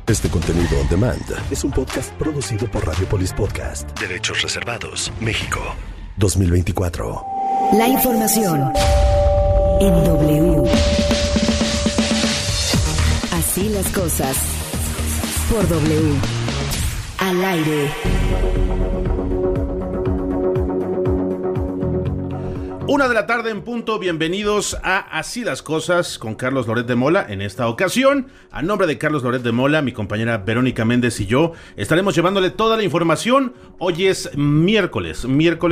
Este contenido on demand es un podcast producido por Radiopolis Podcast. Derechos reservados. México, 2024. La información en W. Así las cosas. Por W. Al aire. 1:00 p.m. en punto. Bienvenidos a Así las Cosas con Carlos Loret de Mola. En esta ocasión, a nombre de Carlos Loret de Mola, mi compañera Verónica Méndez y yo estaremos llevándole toda la información. Hoy es miércoles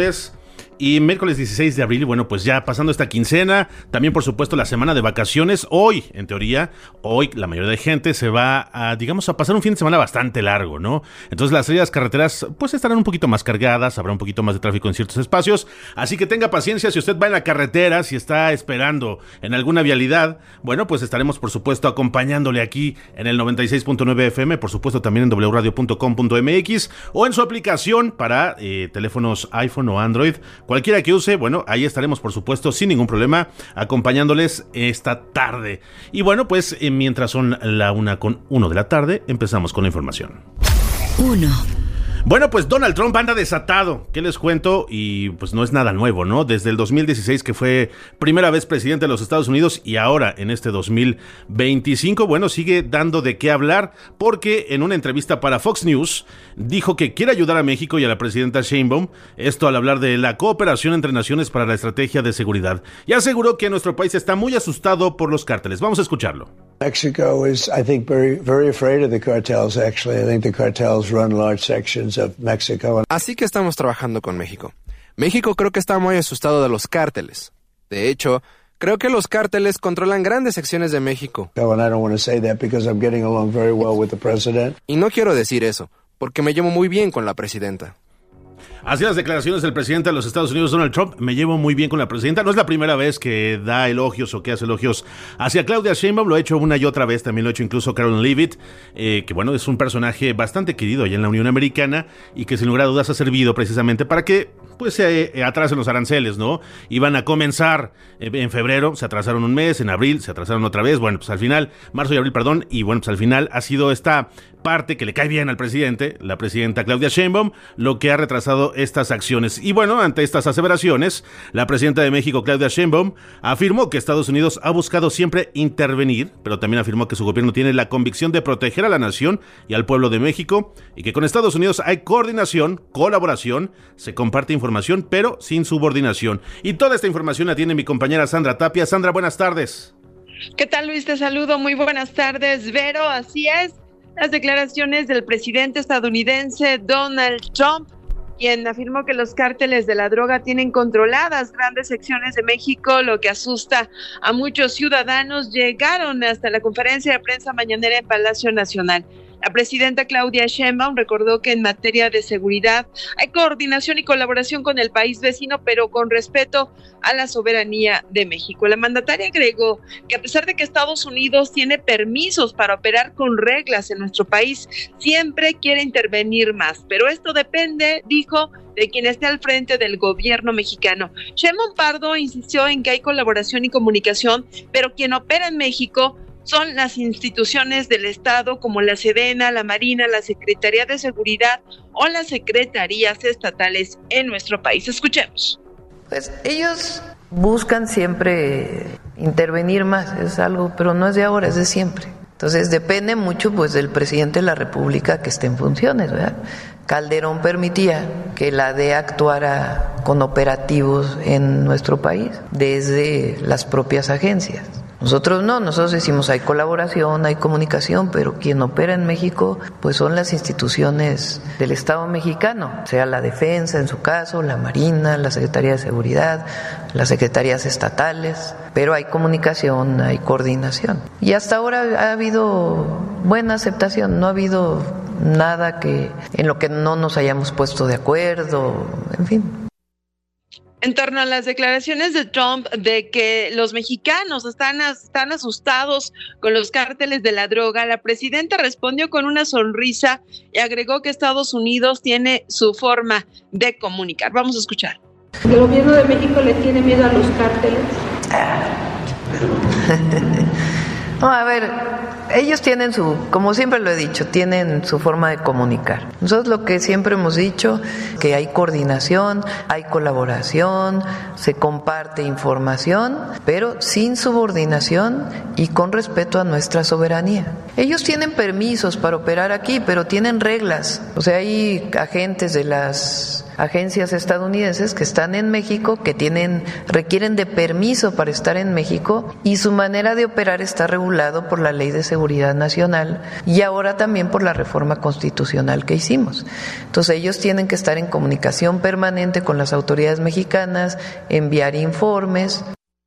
16 de abril, bueno, pues ya pasando esta quincena, también por supuesto la semana de vacaciones. Hoy, en teoría, la mayoría de gente se va a, a pasar un fin de semana bastante largo, ¿no? Entonces las salidas carreteras pues estarán un poquito más cargadas, habrá un poquito más de tráfico en ciertos espacios, así que tenga paciencia si usted va en la carretera, si está esperando en alguna vialidad. Bueno, pues estaremos por supuesto acompañándole aquí en el 96.9 FM, por supuesto también en wradio.com.mx o en su aplicación para teléfonos iPhone o Android. Cualquiera que use, bueno, ahí estaremos por supuesto sin ningún problema acompañándoles esta tarde. Y bueno, pues mientras son la 1:01 de la tarde, empezamos con la información. 1. Bueno, pues Donald Trump anda desatado, ¿qué les cuento? Y pues no es nada nuevo, ¿no? Desde el 2016 que fue primera vez presidente de los Estados Unidos y ahora en este 2025, bueno, sigue dando de qué hablar porque en una entrevista para Fox News dijo que quiere ayudar a México y a la presidenta Sheinbaum, esto al hablar de la cooperación entre naciones para la estrategia de seguridad, y aseguró que nuestro país está muy asustado por los cárteles. Vamos a escucharlo. Mexico is, I think, very afraid of the cartels, actually. I think the cartels run large sections of Mexico. Así que estamos trabajando con México. México creo que está muy asustado de los cárteles. De hecho, creo que los cárteles controlan grandes secciones de México. And I don't want to say that because I'm getting along very well with the president. Y no quiero decir eso, porque me llevo muy bien con la presidenta. Así las declaraciones del presidente de los Estados Unidos, Donald Trump. Me llevo muy bien con la presidenta. No es la primera vez que da elogios o que hace elogios hacia Claudia Sheinbaum. Lo ha hecho una y otra vez. También lo ha hecho incluso Caroline Leavitt, que bueno, es un personaje bastante querido allá en la Unión Americana y que sin lugar a dudas ha servido precisamente para que pues se atrasen los aranceles, ¿no? Iban a comenzar en febrero, se atrasaron un mes, en abril se atrasaron otra vez, bueno, pues al final, marzo y abril, perdón, y bueno, pues al final ha sido esta parte que le cae bien al presidente, la presidenta Claudia Sheinbaum, lo que ha retrasado estas acciones. Y bueno, ante estas aseveraciones, la presidenta de México, Claudia Sheinbaum, afirmó que Estados Unidos ha buscado siempre intervenir, pero también afirmó que su gobierno tiene la convicción de proteger a la nación y al pueblo de México, y que con Estados Unidos hay coordinación, colaboración, se comparte información, pero sin subordinación. Y toda esta información la tiene mi compañera Sandra Tapia. Sandra, buenas tardes. ¿Qué tal, Luis? Te saludo. Muy buenas tardes, Vero. Así es, las declaraciones del presidente estadounidense Donald Trump, quien afirmó que los cárteles de la droga tienen controladas grandes secciones de México, lo que asusta a muchos ciudadanos, llegaron hasta la conferencia de prensa mañanera en Palacio Nacional. La presidenta Claudia Sheinbaum recordó que en materia de seguridad hay coordinación y colaboración con el país vecino, pero con respeto a la soberanía de México. La mandataria agregó que a pesar de que Estados Unidos tiene permisos para operar con reglas en nuestro país, siempre quiere intervenir más. Pero esto depende, dijo, de quien esté al frente del gobierno mexicano. Sheinbaum Pardo insistió en que hay colaboración y comunicación, pero quien opera en México son las instituciones del Estado como la Sedena, la Marina, la Secretaría de Seguridad o las secretarías estatales en nuestro país. Escuchemos. Pues ellos buscan siempre intervenir más, es algo, pero no es de ahora, es de siempre. Entonces depende mucho pues del presidente de la República que esté en funciones, ¿verdad? Calderón permitía que la DEA actuara con operativos en nuestro país desde las propias agencias. Nosotros no, nosotros decimos hay colaboración, hay comunicación, pero quien opera en México pues son las instituciones del Estado mexicano, sea la defensa en su caso, la Marina, la Secretaría de Seguridad, las secretarías estatales, pero hay comunicación, hay coordinación. Y hasta ahora ha habido buena aceptación, no ha habido nada que en lo que no nos hayamos puesto de acuerdo, en fin. En torno a las declaraciones de Trump de que los mexicanos están asustados con los cárteles de la droga, la presidenta respondió con una sonrisa y agregó que Estados Unidos tiene su forma de comunicar. Vamos a escuchar. ¿El gobierno de México le tiene miedo a los cárteles? No, a ver, ellos tienen como siempre lo he dicho, tienen su forma de comunicar. Nosotros lo que siempre hemos dicho, que hay coordinación, hay colaboración, se comparte información, pero sin subordinación y con respeto a nuestra soberanía. Ellos tienen permisos para operar aquí, pero tienen reglas. O sea, hay agentes de las agencias estadounidenses que están en México, que requieren de permiso para estar en México, y su manera de operar está regulado por la Ley de Seguridad Nacional y ahora también por la reforma constitucional que hicimos. Entonces ellos tienen que estar en comunicación permanente con las autoridades mexicanas, enviar informes.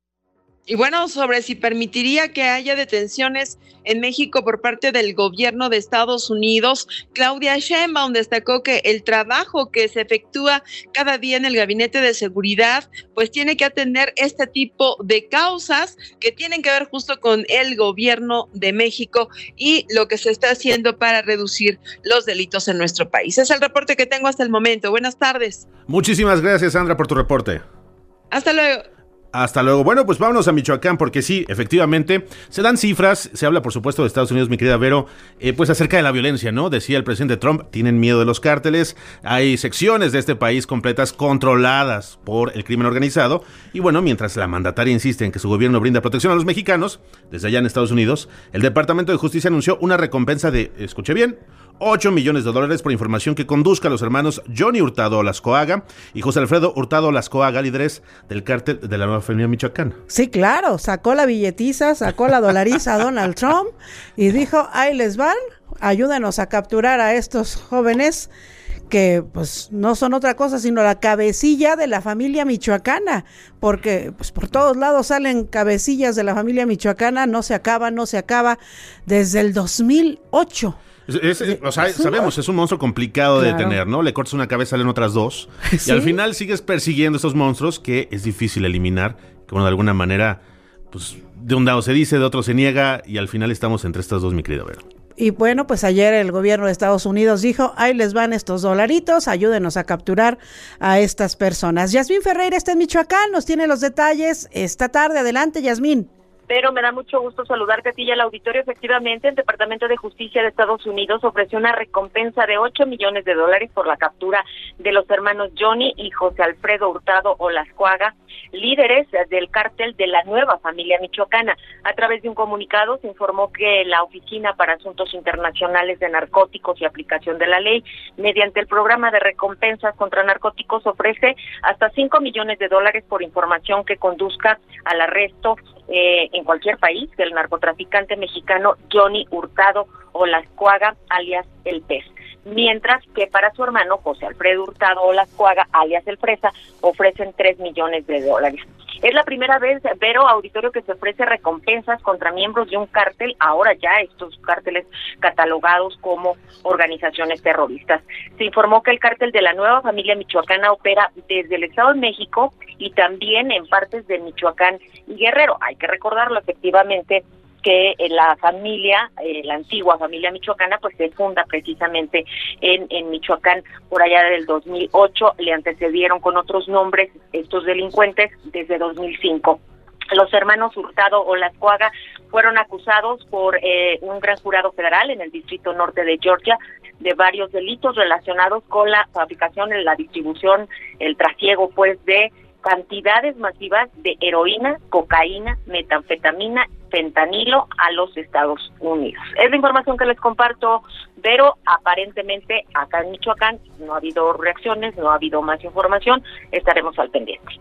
Y bueno, sobre si permitiría que haya detenciones en México por parte del gobierno de Estados Unidos, Claudia Sheinbaum destacó que el trabajo que se efectúa cada día en el Gabinete de Seguridad, pues tiene que atender este tipo de causas que tienen que ver justo con el gobierno de México y lo que se está haciendo para reducir los delitos en nuestro país. Es el reporte que tengo hasta el momento. Buenas tardes. Muchísimas gracias, Sandra, por tu reporte. Hasta luego. Hasta luego. Bueno, pues vámonos a Michoacán, porque sí, efectivamente, se dan cifras, se habla por supuesto de Estados Unidos, mi querida Vero, pues acerca de la violencia, ¿no? Decía el presidente Trump, tienen miedo de los cárteles, hay secciones de este país completas controladas por el crimen organizado, y bueno, mientras la mandataria insiste en que su gobierno brinda protección a los mexicanos, desde allá en Estados Unidos, el Departamento de Justicia anunció una recompensa de, escuche bien, $8 millones por información que conduzca a los hermanos Johnny Hurtado Olascoaga y José Alfredo Hurtado Olascoaga, líderes del cártel de la Nueva Familia Michoacana. Sí, claro, sacó la billetiza, sacó la dolariza a Donald Trump y dijo, ahí les van, ayúdenos a capturar a estos jóvenes que pues no son otra cosa sino la cabecilla de la familia michoacana, porque pues por todos lados salen cabecillas de la familia michoacana, no se acaba desde el 2008. Sabemos, es un monstruo complicado de detener, ¿no? Le cortas una cabeza, salen otras dos, ¿sí? Y al final sigues persiguiendo estos monstruos que es difícil eliminar, que bueno, de alguna manera, pues de un lado se dice, de otro se niega, y al final estamos entre estas dos, mi querida Vero. Y bueno, pues ayer el gobierno de Estados Unidos dijo, ahí les van estos dolaritos, ayúdenos a capturar a estas personas. Yasmín Ferreira está en Michoacán, nos tiene los detalles esta tarde. Adelante, Yasmín. Pero me da mucho gusto saludarte a ti y al auditorio. Efectivamente, el Departamento de Justicia de Estados Unidos ofreció una recompensa de $8 millones por la captura de los hermanos Johnny y José Alfredo Hurtado Olascoaga, líderes del cártel de la Nueva Familia Michoacana. A través de un comunicado se informó que la Oficina para Asuntos Internacionales de Narcóticos y Aplicación de la Ley, mediante el programa de recompensas contra narcóticos, ofrece hasta $5 millones por información que conduzca al arresto en cualquier país del narcotraficante mexicano Johnny Hurtado Olascoaga, alias El Pez. Mientras que para su hermano José Alfredo Hurtado Olascoaga, alias El Fresa, ofrecen $3 millones. Es la primera vez, Vero, auditorio, que se ofrece recompensas contra miembros de un cártel, ahora ya estos cárteles catalogados como organizaciones terroristas. Se informó que el cártel de la Nueva Familia Michoacana opera desde el Estado de México y también en partes de Michoacán y Guerrero. Hay que recordarlo, efectivamente, que la familia, la antigua familia michoacana, pues se funda precisamente en Michoacán por allá del 2008, le antecedieron con otros nombres estos delincuentes desde 2005. Los hermanos Hurtado Olascoaga fueron acusados por un gran jurado federal en el Distrito Norte de Georgia de varios delitos relacionados con la fabricación, la distribución, el trasiego, pues, de cantidades masivas de heroína, cocaína, metanfetamina, fentanilo a los Estados Unidos. Es la información que les comparto, pero aparentemente acá en Michoacán no ha habido reacciones, no ha habido más información, estaremos al pendiente.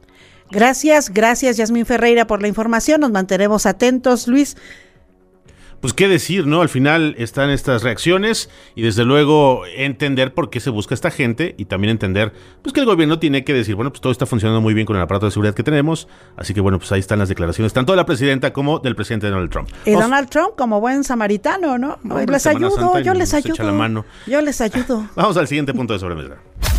Gracias Yasmín Ferreira por la información, nos mantenemos atentos, Luis. Pues qué decir, ¿no? Al final están estas reacciones y desde luego entender por qué se busca esta gente y también entender pues que el gobierno tiene que decir, bueno, pues todo está funcionando muy bien con el aparato de seguridad que tenemos, así que bueno, pues ahí están las declaraciones tanto de la presidenta como del presidente Donald Trump. Y Donald Trump como buen samaritano, ¿no? Les ayudo, yo les ayudo. Echa la mano. Yo les ayudo. Vamos al siguiente punto de sobremesa.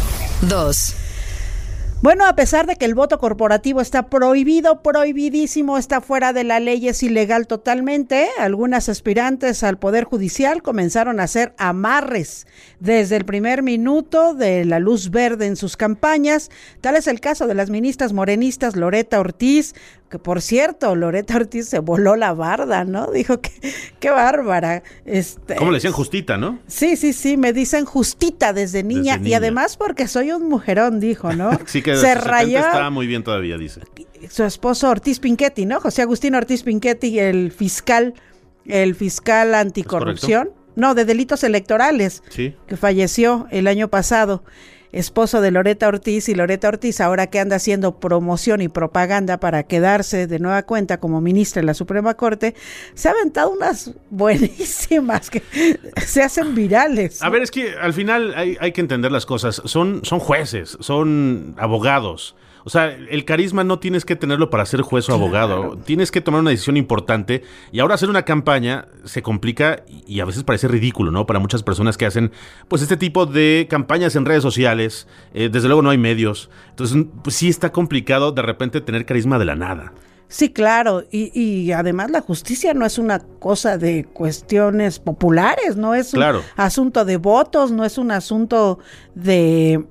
2. Bueno, a pesar de que el voto corporativo está prohibidísimo, está fuera de la ley, es ilegal totalmente, algunas aspirantes al Poder Judicial comenzaron a hacer amarres desde el primer minuto de la luz verde en sus campañas. Tal es el caso de las ministras morenistas Loreta Ortiz, que por cierto, Loretta Ortiz se voló la barda, ¿no? Dijo que qué bárbara. ¿Cómo le decían? Justita, ¿no? Sí, me dicen Justita desde niña. Y además porque soy un mujerón, dijo, ¿no? Sí, que se rayó. Está muy bien todavía, dice. Su esposo Ortiz Pinchetti, ¿no? José Agustín Ortiz Pinchetti, el fiscal anticorrupción. No, de delitos electorales, sí, que falleció el año pasado, esposo de Loretta Ortiz, y Loretta Ortiz ahora que anda haciendo promoción y propaganda para quedarse de nueva cuenta como ministra en la Suprema Corte, se ha aventado unas buenísimas que se hacen virales, ¿no? A ver, es que al final hay que entender las cosas, son jueces, son abogados. O sea, el carisma no tienes que tenerlo para ser juez o abogado. Tienes que tomar una decisión importante. Y ahora hacer una campaña se complica y a veces parece ridículo, ¿no? Para muchas personas que hacen pues este tipo de campañas en redes sociales. Desde luego no hay medios. Entonces, pues sí está complicado de repente tener carisma de la nada. Sí, claro. Y además la justicia no es una cosa de cuestiones populares. No es un asunto de votos. No es un asunto de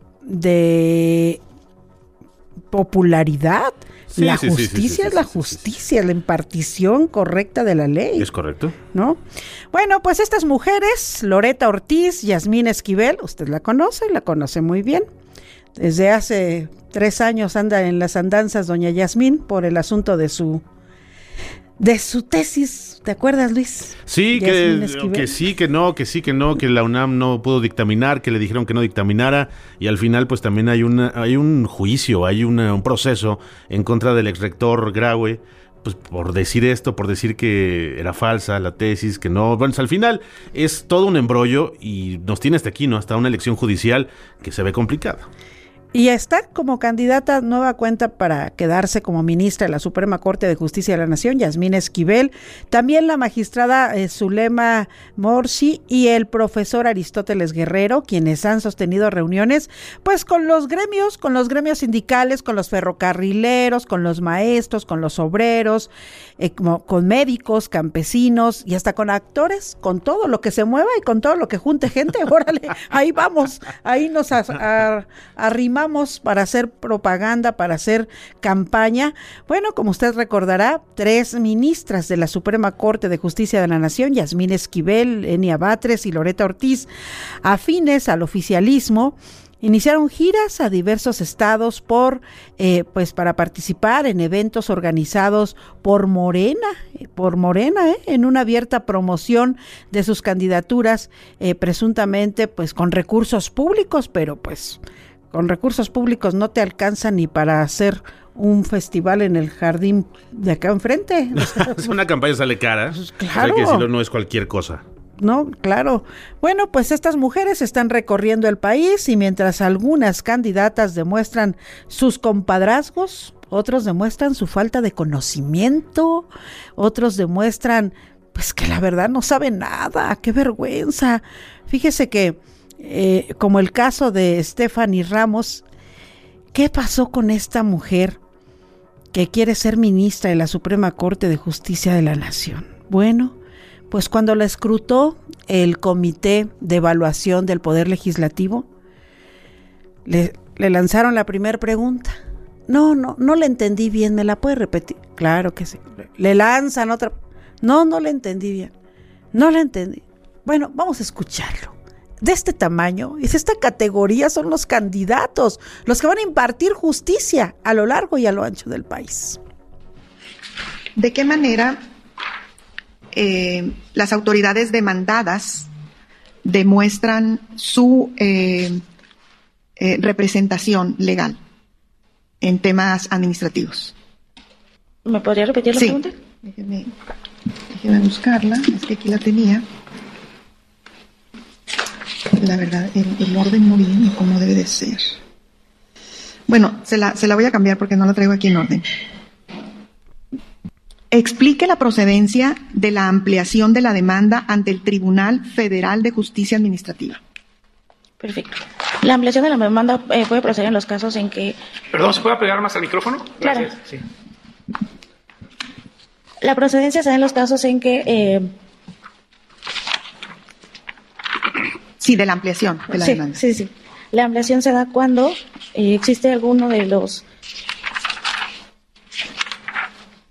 popularidad. Sí, la justicia es la justicia, la impartición correcta de la ley. Es correcto. ¿No? Bueno, pues estas mujeres, Loretta Ortiz, Yasmín Esquivel, usted la conoce muy bien. Desde hace 3 años anda en las andanzas doña Yasmín por el asunto de su tesis, ¿te acuerdas, Luis? Sí, que sí, que no, que la UNAM no pudo dictaminar, que le dijeron que no dictaminara, y al final pues también hay un juicio, hay un proceso en contra del exrector Graue, pues por decir esto, por decir que era falsa la tesis, que no, bueno, al final es todo un embrollo y nos tiene hasta aquí, ¿no? Hasta una elección judicial que se ve complicada. Y está como candidata nueva cuenta para quedarse como ministra de la Suprema Corte de Justicia de la Nación, Yasmín Esquivel, también la magistrada Zulema Morsi y el profesor Aristóteles Guerrero, quienes han sostenido reuniones pues con los gremios sindicales, con los ferrocarrileros, con los maestros, con los obreros, con médicos, campesinos y hasta con actores, con todo lo que se mueva y con todo lo que junte gente. Órale, ahí vamos, ahí nos arrimamos para hacer propaganda, para hacer campaña. Bueno, como usted recordará, 3 ministras de la Suprema Corte de Justicia de la Nación, Yasmín Esquivel, Enia Batres y Loretta Ortiz, afines al oficialismo, iniciaron giras a diversos estados para participar en eventos organizados por Morena, en una abierta promoción de sus candidaturas, presuntamente pues con recursos públicos, pero pues con recursos públicos no te alcanza ni para hacer un festival en el jardín de acá enfrente. Es una campaña, sale cara. Pues claro. Hay que decirlo, no es cualquier cosa. No, claro. Bueno, pues estas mujeres están recorriendo el país y mientras algunas candidatas demuestran sus compadrazgos, otros demuestran su falta de conocimiento, otros demuestran pues que la verdad no saben nada. ¡Qué vergüenza! Fíjese que como el caso de Stephanie Ramos, ¿qué pasó con esta mujer que quiere ser ministra de la Suprema Corte de Justicia de la Nación? Bueno, pues cuando la escrutó el Comité de Evaluación del Poder Legislativo, le lanzaron la primera pregunta. No la entendí bien, ¿me la puede repetir? Claro que sí. Le lanzan otra. No la entendí bien. No la entendí. Bueno, vamos a escucharlo. De este tamaño, es esta categoría, son los candidatos, los que van a impartir justicia a lo largo y a lo ancho del país. ¿De qué manera las autoridades demandadas demuestran su representación legal en temas administrativos? ¿Me podría repetir la pregunta? Déjeme buscarla, es que aquí la tenía. La verdad, el orden no viene como debe de ser. Bueno, se la voy a cambiar porque no la traigo aquí en orden. Explique la procedencia de la ampliación de la demanda ante el Tribunal Federal de Justicia Administrativa. Perfecto. La ampliación de la demanda puede proceder en los casos en que... Perdón, ¿se puede pegar más al micrófono? Claro. Gracias. Sí. La procedencia se da en los casos en que... Sí, de la ampliación de la demanda. Sí. La ampliación se da cuando existe alguno de los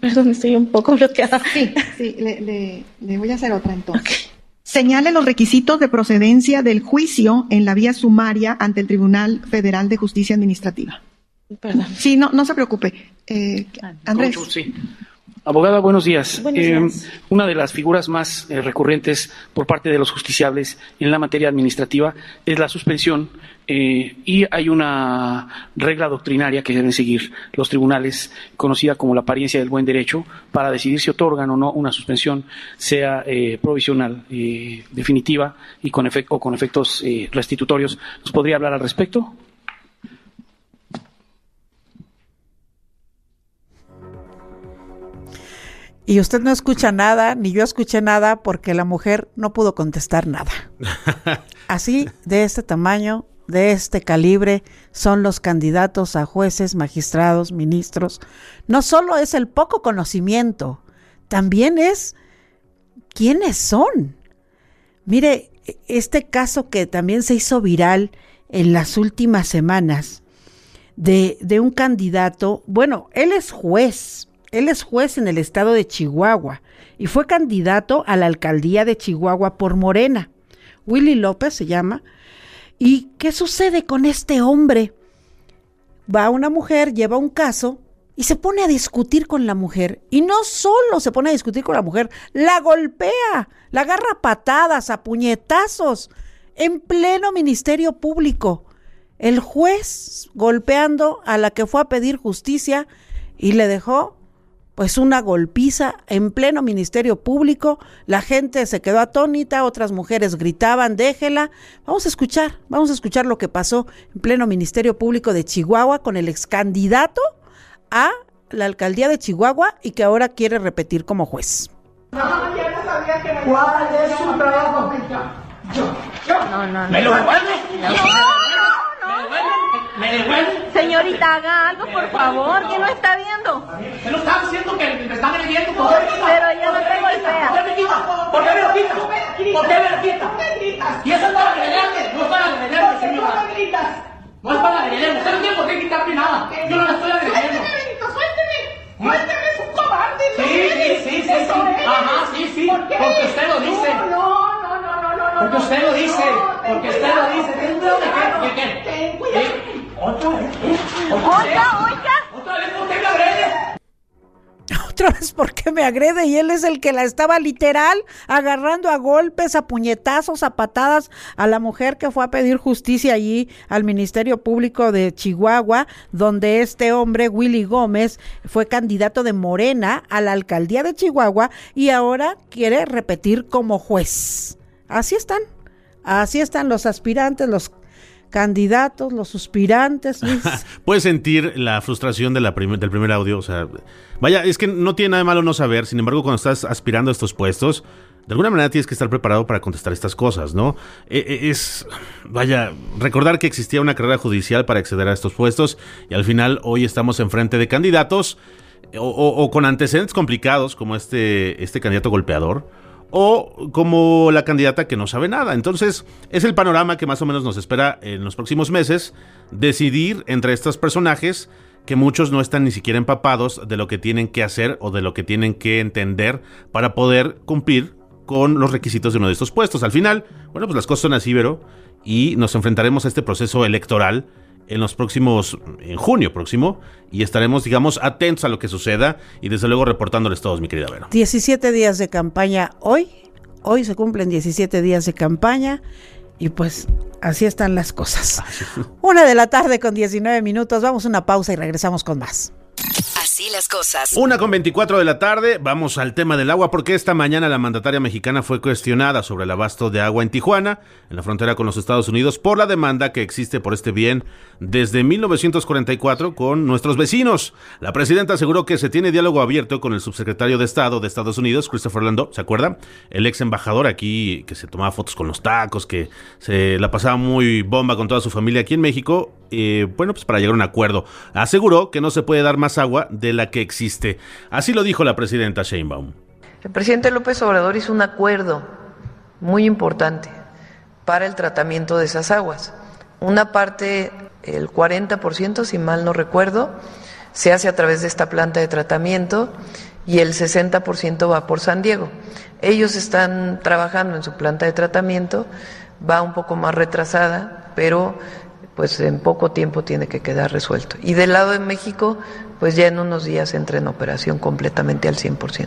Perdón, estoy un poco bloqueada. Sí, le voy a hacer otra entonces. Okay. Señale los requisitos de procedencia del juicio en la vía sumaria ante el Tribunal Federal de Justicia Administrativa. Perdón. Sí, no se preocupe. Andrés. Sí. Abogada, buenos días. Buenos días. Una de las figuras más recurrentes por parte de los justiciables en la materia administrativa es la suspensión y hay una regla doctrinaria que deben seguir los tribunales, conocida como la apariencia del buen derecho, para decidir si otorgan o no una suspensión, sea provisional, definitiva y con efectos restitutorios. ¿Nos podría hablar al respecto? Y usted no escucha nada, ni yo escuché nada, porque la mujer no pudo contestar nada. Así, de este tamaño, de este calibre, son los candidatos a jueces, magistrados, ministros. No solo es el poco conocimiento, también es quiénes son. Mire, este caso que también se hizo viral en las últimas semanas, de un candidato, bueno, él es juez en el estado de Chihuahua y fue candidato a la alcaldía de Chihuahua por Morena. Willy López se llama. ¿Y qué sucede con este hombre? Va una mujer, lleva un caso y se pone a discutir con la mujer. Y no solo se pone a discutir con la mujer, la golpea, la agarra a patadas, a puñetazos, en pleno Ministerio Público. El juez golpeando a la que fue a pedir justicia y le dejó pues una golpiza en pleno Ministerio Público. La gente se quedó atónita, otras mujeres gritaban, déjela. Vamos a escuchar lo que pasó en pleno Ministerio Público de Chihuahua con el ex candidato a la alcaldía de Chihuahua y que ahora quiere repetir como juez. ¿Cuál es su trabajo? No. ¿Me lo devuelve? ¿Me devuelve? Señorita, haga algo, por favor, que no está viendo. ¿Se lo está diciendo que me están agrediendo? Pero yo no te golpea. ¿Por qué me quita? ¿Por qué me lo quita? ¿Por qué me lo quita? Y eso es para agredirme, no es para agredirme, señora. No es para agredirme, usted no tiene por qué quitarme nada. Yo no la estoy agrediendo. Suélteme, es un cobarde. Sí. Ajá, sí. Porque usted lo dice. No. Porque usted lo dice. ¿Ten cuidado de qué? Ten cuidado. ¿Otra vez? ¿Otra vez por qué me agrede? Otra vez porque me agrede y él es el que la estaba literal agarrando a golpes, a puñetazos, a patadas a la mujer que fue a pedir justicia allí al Ministerio Público de Chihuahua, donde este hombre, Willy Gómez, fue candidato de Morena a la alcaldía de Chihuahua y ahora quiere repetir como juez. Así están los aspirantes, los candidatos, los suspirantes. Puedes sentir la frustración del primer audio, o sea, vaya, es que no tiene nada de malo no saber. Sin embargo, cuando estás aspirando a estos puestos, de alguna manera tienes que estar preparado para contestar estas cosas, ¿no? Recordar que existía una carrera judicial para acceder a estos puestos y al final hoy estamos enfrente de candidatos o con antecedentes complicados como este candidato golpeador, o como la candidata que no sabe nada. Entonces, es el panorama que más o menos nos espera en los próximos meses, decidir entre estos personajes que muchos no están ni siquiera empapados de lo que tienen que hacer o de lo que tienen que entender para poder cumplir con los requisitos de uno de estos puestos. Al final, bueno, pues las cosas son así, Vero, y nos enfrentaremos a este proceso electoral en junio próximo, y estaremos, digamos, atentos a lo que suceda y desde luego reportándoles todos, mi querida Vero. 17 días de campaña hoy se cumplen 17 días de campaña y pues así están las cosas. 1:19 p.m, vamos a una pausa y regresamos con más. Así las cosas. 1:24 p.m, vamos al tema del agua, porque esta mañana la mandataria mexicana fue cuestionada sobre el abasto de agua en Tijuana, en la frontera con los Estados Unidos, por la demanda que existe por este bien desde 1944 con nuestros vecinos. La presidenta aseguró que se tiene diálogo abierto con el subsecretario de Estado de Estados Unidos, Christopher Landau, ¿se acuerda? El ex embajador aquí, que se tomaba fotos con los tacos, que se la pasaba muy bomba con toda su familia aquí en México, pues para llegar a un acuerdo. Aseguró que no se puede dar más agua de la que existe. Así lo dijo la presidenta Sheinbaum. El presidente López Obrador hizo un acuerdo muy importante para el tratamiento de esas aguas. Una parte, el 40%, si mal no recuerdo, se hace a través de esta planta de tratamiento y el 60% va por San Diego. Ellos están trabajando en su planta de tratamiento, va un poco más retrasada, pero pues en poco tiempo tiene que quedar resuelto. Y del lado de México, pues ya en unos días entra en operación completamente al 100%.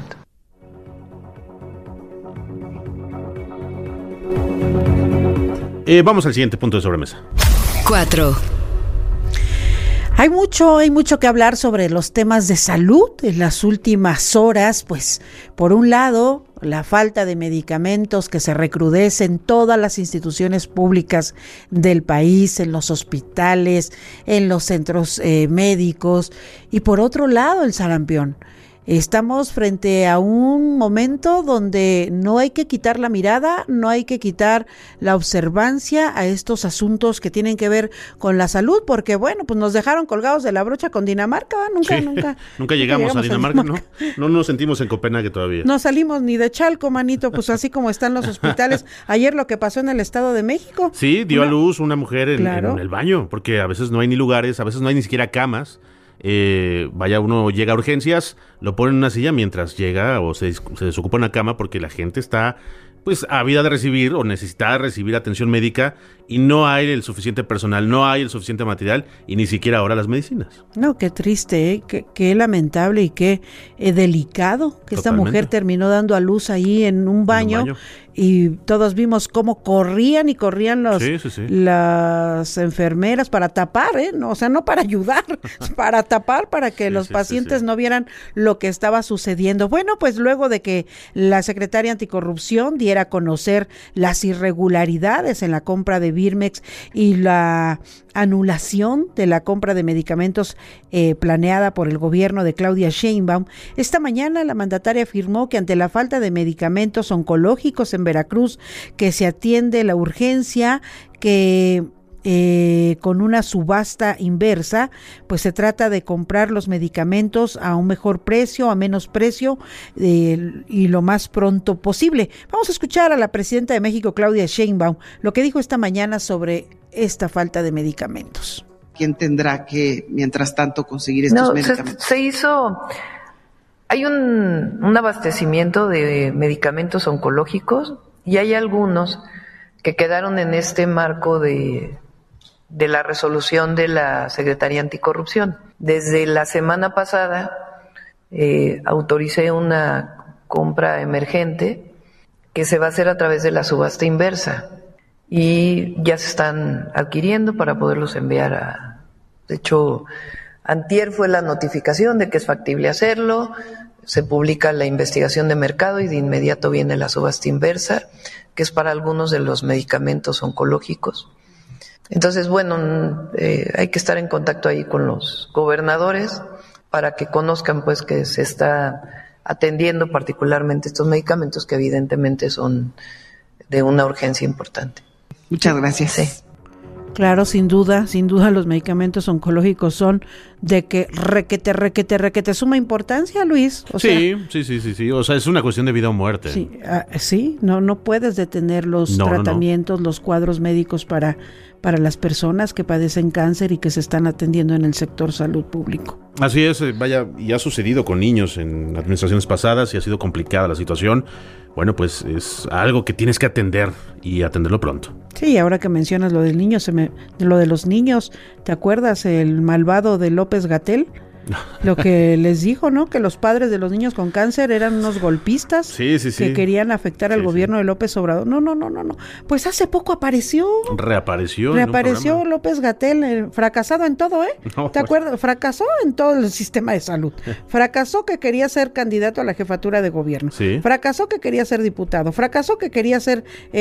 Vamos al siguiente punto de sobremesa. 4. Hay mucho que hablar sobre los temas de salud en las últimas horas, pues por un lado la falta de medicamentos que se recrudece en todas las instituciones públicas del país, en los hospitales, en los centros médicos, y por otro lado el sarampión. Estamos frente a un momento donde no hay que quitar la mirada, no hay que quitar la observancia a estos asuntos que tienen que ver con la salud, porque bueno, pues nos dejaron colgados de la brocha con Dinamarca, nunca llegamos a Dinamarca, no nos sentimos en Copenhague todavía. No salimos ni de Chalco, manito, pues así como están los hospitales. Ayer lo que pasó en el Estado de México. Sí, dio a luz una mujer en el baño, porque a veces no hay ni lugares, a veces no hay ni siquiera camas. Uno llega a urgencias, lo pone en una silla mientras llega o se desocupa una cama porque la gente está pues ávida de recibir o necesitada de recibir atención médica y no hay el suficiente personal, no hay el suficiente material y ni siquiera ahora las medicinas. No, qué triste, qué lamentable y qué delicado que Totalmente. Esta mujer terminó dando a luz ahí en un baño. Y todos vimos cómo corrían las enfermeras para tapar, no, o sea, no para ayudar, para tapar, para que los pacientes no vieran lo que estaba sucediendo. Bueno, pues luego de que la secretaria anticorrupción diera a conocer las irregularidades en la compra de Birmex y la anulación de la compra de medicamentos planeada por el gobierno de Claudia Sheinbaum, esta mañana la mandataria afirmó que ante la falta de medicamentos oncológicos en Veracruz, que se atiende la urgencia, que con una subasta inversa, pues se trata de comprar los medicamentos a un mejor precio, a menos precio y lo más pronto posible. Vamos a escuchar a la presidenta de México, Claudia Sheinbaum, lo que dijo esta mañana sobre esta falta de medicamentos. ¿Quién tendrá que, mientras tanto, conseguir estos medicamentos? Hay un abastecimiento de medicamentos oncológicos y hay algunos que quedaron en este marco de la resolución de la Secretaría Anticorrupción. Desde la semana pasada autoricé una compra emergente que se va a hacer a través de la subasta inversa y ya se están adquiriendo para poderlos enviar De hecho, antier fue la notificación de que es factible hacerlo, se publica la investigación de mercado y de inmediato viene la subasta inversa, que es para algunos de los medicamentos oncológicos. Entonces, bueno, hay que estar en contacto ahí con los gobernadores para que conozcan pues que se está atendiendo particularmente estos medicamentos que evidentemente son de una urgencia importante. Muchas gracias. Sí. Claro, sin duda los medicamentos oncológicos son de que requete suma importancia, Luis. Sí. O sea, es una cuestión de vida o muerte. Sí, no puedes detener los tratamientos, los cuadros médicos para las personas que padecen cáncer y que se están atendiendo en el sector salud público. Así es, y ha sucedido con niños en administraciones pasadas y ha sido complicada la situación. Bueno, pues es algo que tienes que atender y atenderlo pronto. Sí, ahora que mencionas lo del niño, lo de los niños, ¿te acuerdas el malvado de López-Gatell? Lo que les dijo, ¿no? Que los padres de los niños con cáncer eran unos golpistas que querían afectar al gobierno de López Obrador. No. Pues hace poco apareció. Reapareció López-Gatell, fracasado en todo, ¿te acuerdas? Fracasó en todo el sistema de salud. Fracasó que quería ser candidato a la jefatura de gobierno. Sí. Fracasó que quería ser diputado. Fracasó que quería ser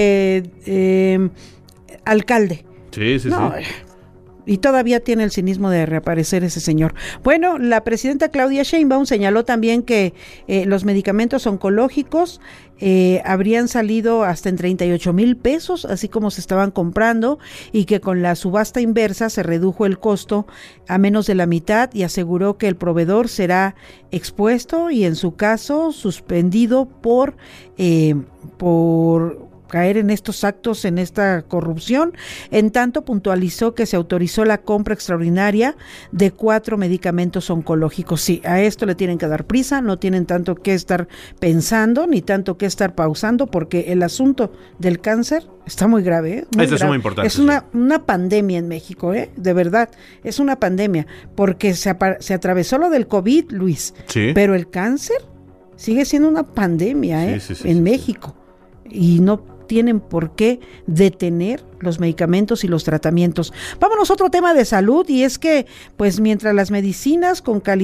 alcalde. Sí. Y todavía tiene el cinismo de reaparecer ese señor. Bueno, la presidenta Claudia Sheinbaum señaló también que los medicamentos oncológicos habrían salido hasta en 38,000 pesos, así como se estaban comprando, y que con la subasta inversa se redujo el costo a menos de la mitad, y aseguró que el proveedor será expuesto y en su caso suspendido por caer en estos actos, en esta corrupción. En tanto, puntualizó que se autorizó la compra extraordinaria de 4 medicamentos oncológicos. Sí, a esto le tienen que dar prisa, no tienen tanto que estar pensando, ni tanto que estar pausando, porque el asunto del cáncer está muy grave. Muy grave. Es muy importante. Es una pandemia en México, de verdad, es una pandemia, porque se atravesó lo del COVID, Luis, sí, pero el cáncer sigue siendo una pandemia en México, y no tienen por qué detener los medicamentos y los tratamientos. Vámonos a otro tema de salud, y es que, pues, mientras las medicinas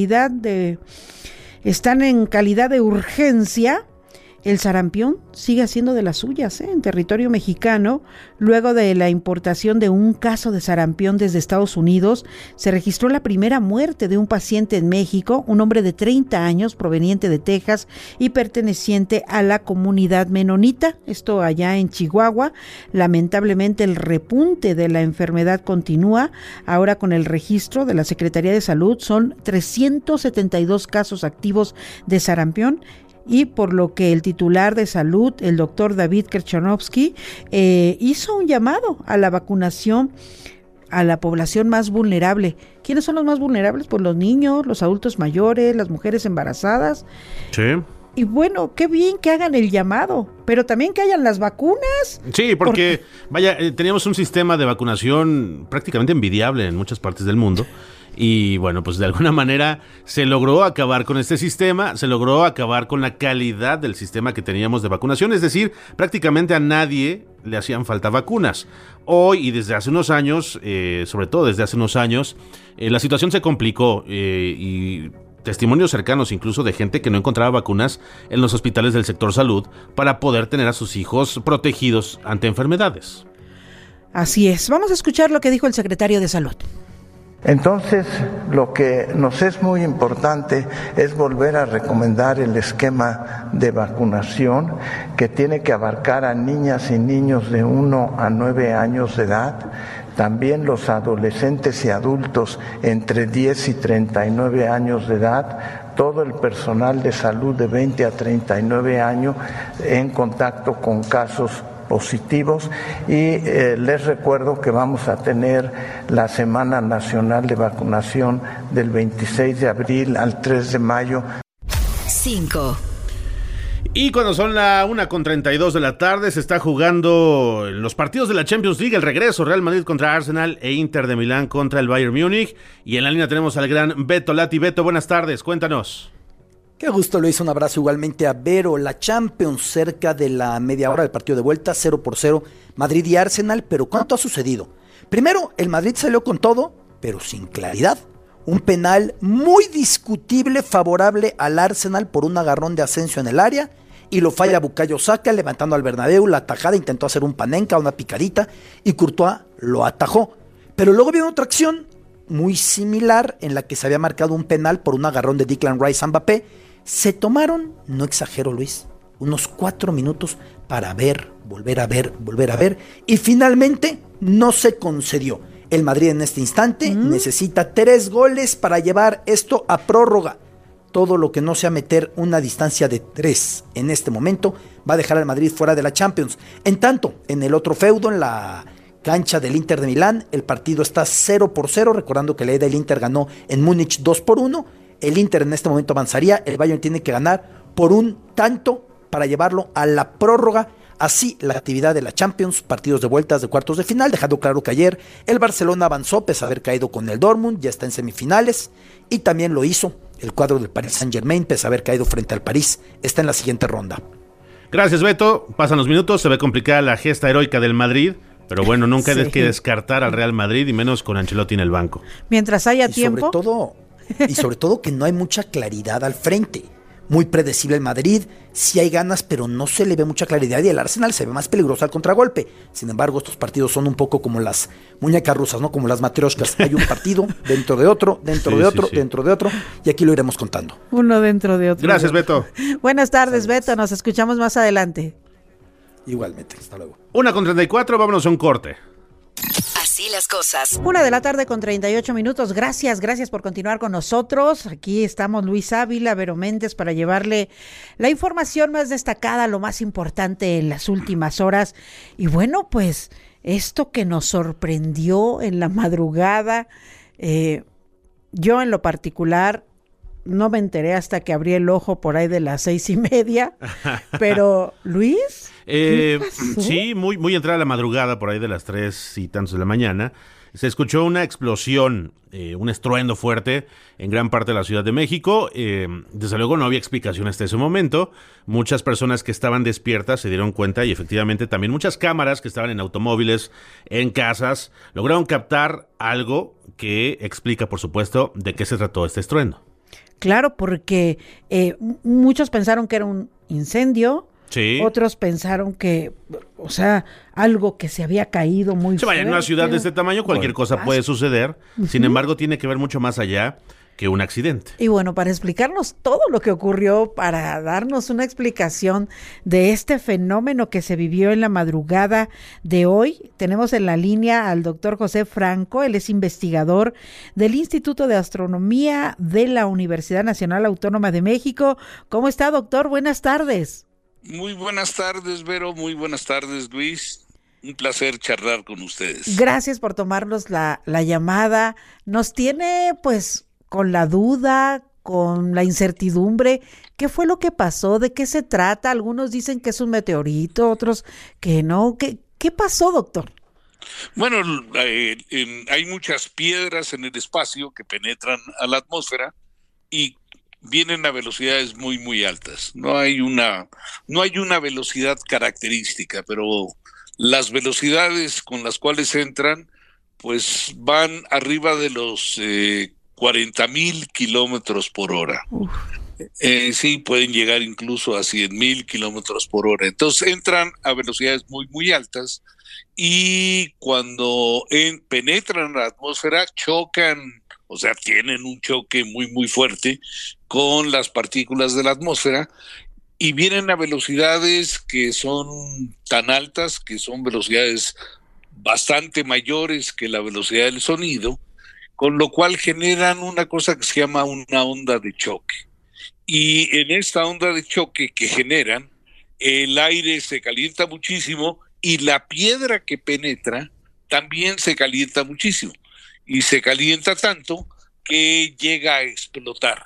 están en calidad de urgencia, el sarampión sigue haciendo de las suyas en territorio mexicano. Luego de la importación de un caso de sarampión desde Estados Unidos, se registró la primera muerte de un paciente en México, un hombre de 30 años proveniente de Texas y perteneciente a la comunidad menonita, esto allá en Chihuahua. Lamentablemente el repunte de la enfermedad continúa. Ahora, con el registro de la Secretaría de Salud, son 372 casos activos de sarampión, y por lo que el titular de salud, el doctor David Kerchanovsky, hizo un llamado a la vacunación a la población más vulnerable. ¿Quiénes son los más vulnerables? Pues los niños, los adultos mayores, las mujeres embarazadas. Sí. Y bueno, qué bien que hagan el llamado, pero también que hayan las vacunas. Sí, porque teníamos un sistema de vacunación prácticamente envidiable en muchas partes del mundo. Y bueno, pues de alguna manera se logró acabar con este sistema, se logró acabar con la calidad del sistema que teníamos de vacunación, es decir, prácticamente a nadie le hacían falta vacunas. Hoy y desde hace unos años, sobre todo desde hace unos años, la situación se complicó y testimonios cercanos incluso de gente que no encontraba vacunas en los hospitales del sector salud para poder tener a sus hijos protegidos ante enfermedades. Así es, vamos a escuchar lo que dijo el secretario de Salud. Entonces, lo que nos es muy importante es volver a recomendar el esquema de vacunación que tiene que abarcar a niñas y niños de 1 a 9 años de edad, también los adolescentes y adultos entre 10 y 39 años de edad, todo el personal de salud de 20 a 39 años en contacto con casos positivos, y les recuerdo que vamos a tener la Semana Nacional de Vacunación del 26 de abril al 3 de mayo. 5. Y cuando son la 1:32 de la tarde, se está jugando los partidos de la Champions League, el regreso, Real Madrid contra Arsenal e Inter de Milán contra el Bayern Múnich. Y en la línea tenemos al gran Beto Lati. Beto, buenas tardes, cuéntanos. Qué gusto, Luis, un abrazo igualmente a Vero. La Champions, cerca de la media hora del partido de vuelta, 0-0, Madrid y Arsenal, pero ¿cuánto ha sucedido? Primero, el Madrid salió con todo, pero sin claridad. Un penal muy discutible favorable al Arsenal por un agarrón de Asensio en el área, y lo falla Bukayo Saka levantando al Bernabéu. La tajada intentó hacer un panenca, una picadita, y Courtois lo atajó. Pero luego vino otra acción muy similar en la que se había marcado un penal por un agarrón de Declan Rice a Mbappé. Se tomaron, no exagero, Luis, unos 4 minutos para ver, volver a ver, y finalmente no se concedió. El Madrid en este instante necesita 3 goles para llevar esto a prórroga. Todo lo que no sea meter una distancia de 3 en este momento va a dejar al Madrid fuera de la Champions. En tanto, en el otro feudo, en la cancha del Inter de Milán, el partido está 0-0, recordando que la ida del Inter ganó en Múnich 2-1. El Inter en este momento avanzaría, el Bayern tiene que ganar por un tanto para llevarlo a la prórroga. Así la actividad de la Champions, partidos de vueltas de cuartos de final, dejando claro que ayer el Barcelona avanzó pese a haber caído con el Dortmund, ya está en semifinales, y también lo hizo el cuadro del Paris Saint-Germain pese a haber caído frente al París, está en la siguiente ronda. Gracias, Beto, pasan los minutos, se ve complicada la gesta heroica del Madrid, pero bueno, nunca hay que descartar al Real Madrid, y menos con Ancelotti en el banco. Mientras haya tiempo. Sobre todo que no hay mucha claridad al frente. Muy predecible el Madrid, sí hay ganas, pero no se le ve mucha claridad, y el Arsenal se ve más peligroso al contragolpe. Sin embargo, estos partidos son un poco como las muñecas rusas, ¿no? Como las matrioshkas. Hay un partido dentro de otro, dentro de otro, y aquí lo iremos contando. Uno dentro de otro. Gracias, Beto. Buenas tardes, Beto, nos escuchamos más adelante. Igualmente, hasta luego. 1:34, vámonos a un corte. Así las cosas. 1:38 p.m. Gracias por continuar con nosotros. Aquí estamos Luis Ávila, Vero Méndez, para llevarle la información más destacada, lo más importante en las últimas horas. Y bueno, pues esto que nos sorprendió en la madrugada, yo en lo particular no me enteré hasta que abrí el ojo por ahí de las 6:30, pero Luis, ¿qué pasó? Sí, muy entrada la madrugada, por ahí de las 3 y tantos de la mañana, se escuchó una explosión, un estruendo fuerte en gran parte de la Ciudad de México. Desde luego no había explicación hasta ese momento. Muchas personas que estaban despiertas se dieron cuenta y efectivamente también muchas cámaras que estaban en automóviles, en casas, lograron captar algo que explica, por supuesto, de qué se trató este estruendo. Claro, porque muchos pensaron que era un incendio, sí. Otros pensaron que, o sea, algo que se había caído muy fuerte. Vaya, en una ciudad de este tamaño cualquier cosa puede suceder, sin embargo tiene que ver mucho más allá que un accidente. Y bueno, para explicarnos todo lo que ocurrió, para darnos una explicación de este fenómeno que se vivió en la madrugada de hoy, tenemos en la línea al doctor José Franco. Él es investigador del Instituto de Astronomía de la Universidad Nacional Autónoma de México. ¿Cómo está, doctor? Buenas tardes. Muy buenas tardes, Vero. Muy buenas tardes, Luis. Un placer charlar con ustedes. Gracias por tomarnos la llamada. Nos tiene, pues, con la duda, con la incertidumbre. ¿Qué fue lo que pasó? ¿De qué se trata? Algunos dicen que es un meteorito, otros que no. ¿Qué pasó, doctor? Bueno, hay muchas piedras en el espacio que penetran a la atmósfera y vienen a velocidades muy altas. No hay una velocidad característica, pero las velocidades con las cuales entran, pues van arriba de los 40,000 kilómetros por hora. Sí, pueden llegar incluso a 100,000 kilómetros por hora. Entonces entran a velocidades muy altas y cuando penetran en la atmósfera chocan, o sea, tienen un choque muy fuerte con las partículas de la atmósfera y vienen a velocidades que son tan altas, que son velocidades bastante mayores que la velocidad del sonido, con lo cual generan una cosa que se llama una onda de choque. Y en esta onda de choque que generan, el aire se calienta muchísimo y la piedra que penetra también se calienta muchísimo. Y se calienta tanto que llega a explotar.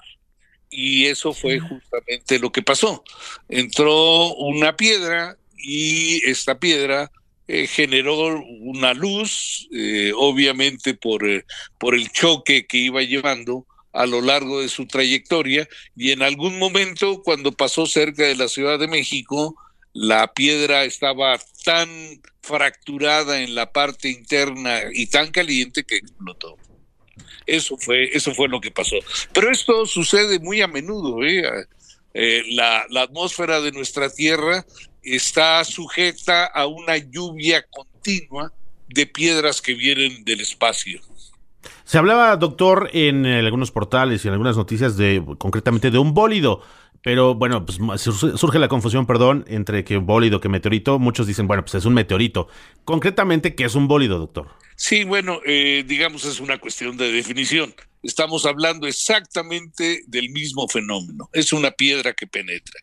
Y eso fue justamente lo que pasó. Entró una piedra y esta piedra generó una luz, obviamente por el choque que iba llevando a lo largo de su trayectoria, y en algún momento cuando pasó cerca de la Ciudad de México, la piedra estaba tan fracturada en la parte interna y tan caliente que explotó. Eso fue lo que pasó. Pero esto sucede muy a menudo, la atmósfera de nuestra Tierra está sujeta a una lluvia continua de piedras que vienen del espacio. Se hablaba, doctor, en algunos portales y en algunas noticias concretamente de un bólido, pero bueno, pues surge la confusión, entre que bólido, que meteorito. Muchos dicen, bueno, pues es un meteorito. Concretamente, ¿qué es un bólido, doctor? Sí, bueno, digamos es una cuestión de definición. Estamos hablando exactamente del mismo fenómeno. Es una piedra que penetra.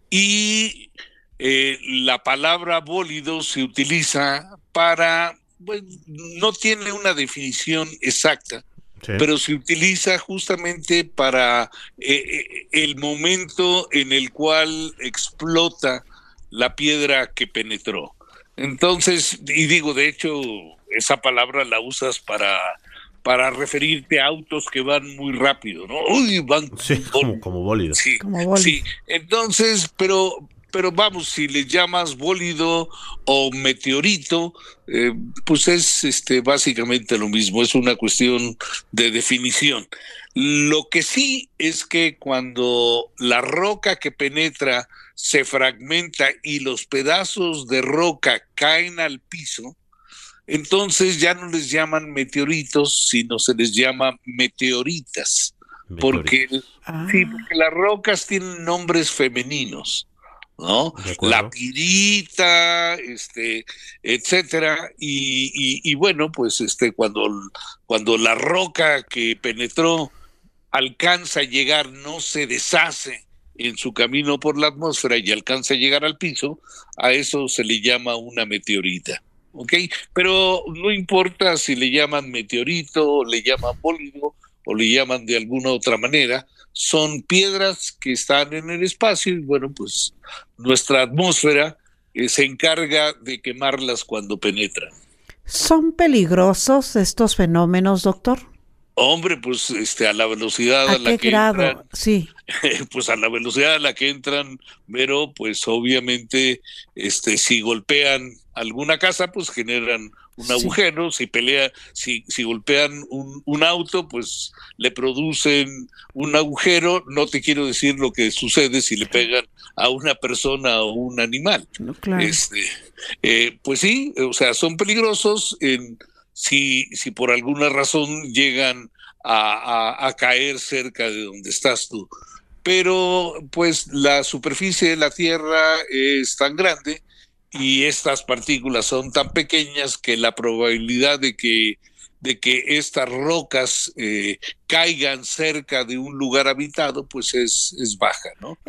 Y la palabra bólido se utiliza para, bueno, no tiene una definición exacta, sí, pero se utiliza justamente para el momento en el cual explota la piedra que penetró. Entonces, y digo, de hecho, esa palabra la usas para referirte a autos que van muy rápido, ¿no? Uy, van como bólido. Sí, como bólido. Sí. Entonces, pero vamos, si le llamas bólido o meteorito, pues es básicamente lo mismo, es una cuestión de definición. Lo que sí es que cuando la roca que penetra se fragmenta y los pedazos de roca caen al piso, entonces ya no les llaman meteoritos, sino se les llama meteoritas. Porque las rocas tienen nombres femeninos. ¿no? La pirita, etcétera, y bueno, pues cuando la roca que penetró alcanza a llegar, no se deshace en su camino por la atmósfera y alcanza a llegar al piso, a eso se le llama una meteorita. ¿Ok? Pero no importa si le llaman meteorito, o le llaman bólido, o le llaman de alguna otra manera, son piedras que están en el espacio y bueno, pues nuestra atmósfera se encarga de quemarlas cuando penetran. ¿Son peligrosos estos fenómenos, doctor? Hombre, pues a la velocidad a la que entran, sí. Pues a la velocidad a la que entran, pero pues obviamente si golpean alguna casa, pues generan un agujero, si golpean un auto, pues le producen un agujero. No te quiero decir lo que sucede si le pegan a una persona o un animal. No, claro. Pues sí, o sea, son peligrosos si por alguna razón llegan a caer cerca de donde estás tú. Pero pues la superficie de la Tierra es tan grande y estas partículas son tan pequeñas que la probabilidad de que estas rocas caigan cerca de un lugar habitado pues es baja, ¿no?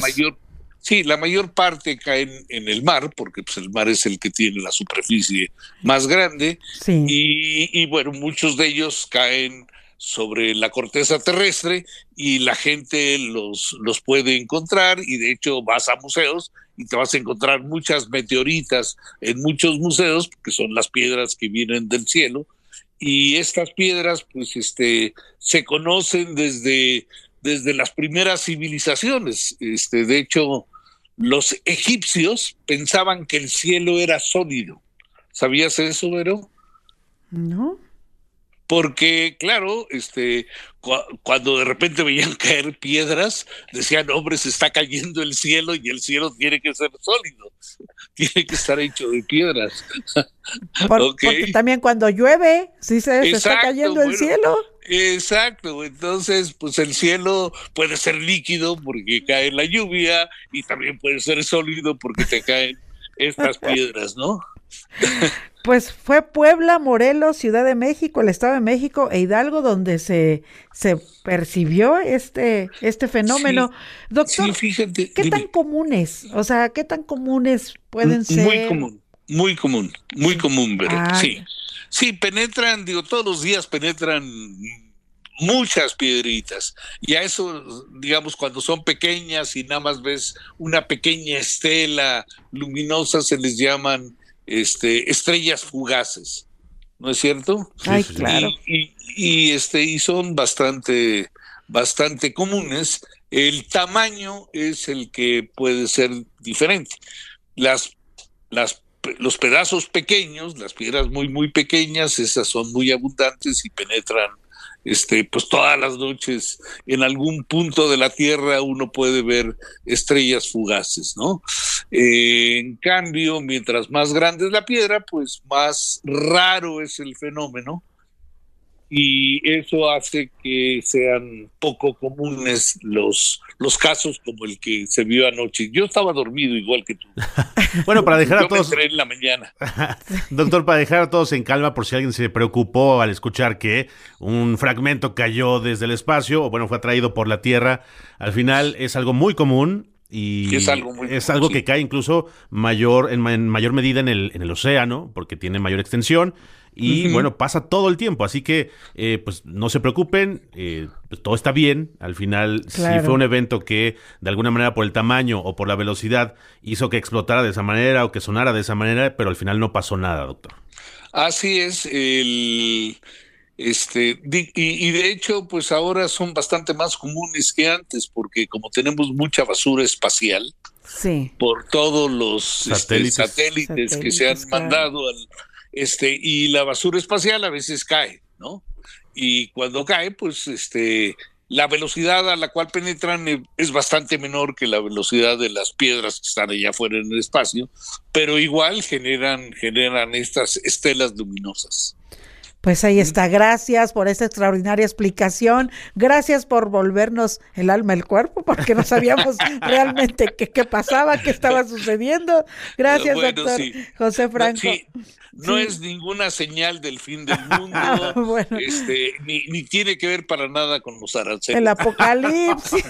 La mayor parte caen en el mar, porque pues el mar es el que tiene la superficie más grande, sí. y bueno, muchos de ellos caen sobre la corteza terrestre y la gente los puede encontrar, y de hecho vas a museos y te vas a encontrar muchas meteoritas en muchos museos, que son las piedras que vienen del cielo, y estas piedras pues se conocen desde las primeras civilizaciones. De hecho, los egipcios pensaban que el cielo era sólido. ¿Sabías eso, Vero? No. Porque, claro, cuando de repente veían caer piedras, decían, hombre, se está cayendo el cielo y el cielo tiene que ser sólido, tiene que estar hecho de piedras. Porque también cuando llueve, sí se está cayendo el cielo. Exacto, entonces pues el cielo puede ser líquido porque cae la lluvia y también puede ser sólido porque te caen estas piedras, ¿no? Pues fue Puebla, Morelos, Ciudad de México, el Estado de México e Hidalgo donde se percibió este fenómeno. Sí, doctor, sí, fíjate, ¿qué tan comunes? O sea, ¿qué tan comunes pueden ser? Muy común, ¿verdad? Sí, penetran, todos los días penetran muchas piedritas, y a eso, digamos, cuando son pequeñas y nada más ves una pequeña estela luminosa, se les llaman estrellas fugaces, ¿no es cierto? Ay, claro. Y son bastante comunes. El tamaño es el que puede ser diferente. Los pedazos pequeños, las piedras muy, muy pequeñas, esas son muy abundantes y penetran pues todas las noches en algún punto de la Tierra uno puede ver estrellas fugaces, ¿no? En cambio, mientras más grande es la piedra, pues más raro es el fenómeno, y eso hace que sean poco comunes los casos como el que se vio anoche. Yo estaba dormido igual que tú. Bueno, para dejar a todos... Yo me enteré en la mañana. Doctor, para dejar a todos en calma, por si alguien se preocupó al escuchar que un fragmento cayó desde el espacio, o bueno, fue atraído por la Tierra, al final es algo muy común. Y es algo que cae incluso en mayor medida en el océano, porque tiene mayor extensión. Y bueno, pasa todo el tiempo, así que pues no se preocupen, pues todo está bien. Al final, claro, sí fue un evento que de alguna manera por el tamaño o por la velocidad hizo que explotara de esa manera o que sonara de esa manera, pero al final no pasó nada, doctor. Así es, y de hecho pues ahora son bastante más comunes que antes, porque como tenemos mucha basura espacial, sí, por todos los satélites que se han mandado y la basura espacial a veces cae, ¿no? Y cuando cae, pues la velocidad a la cual penetran es bastante menor que la velocidad de las piedras que están allá afuera en el espacio, pero igual generan estas estelas luminosas. Pues ahí está, gracias por esta extraordinaria explicación, gracias por volvernos el alma al cuerpo, porque no sabíamos realmente qué pasaba, qué estaba sucediendo. Gracias, doctor sí. José Franco. No es ninguna señal del fin del mundo, bueno. ni tiene que ver para nada con los aranceles. El apocalipsis,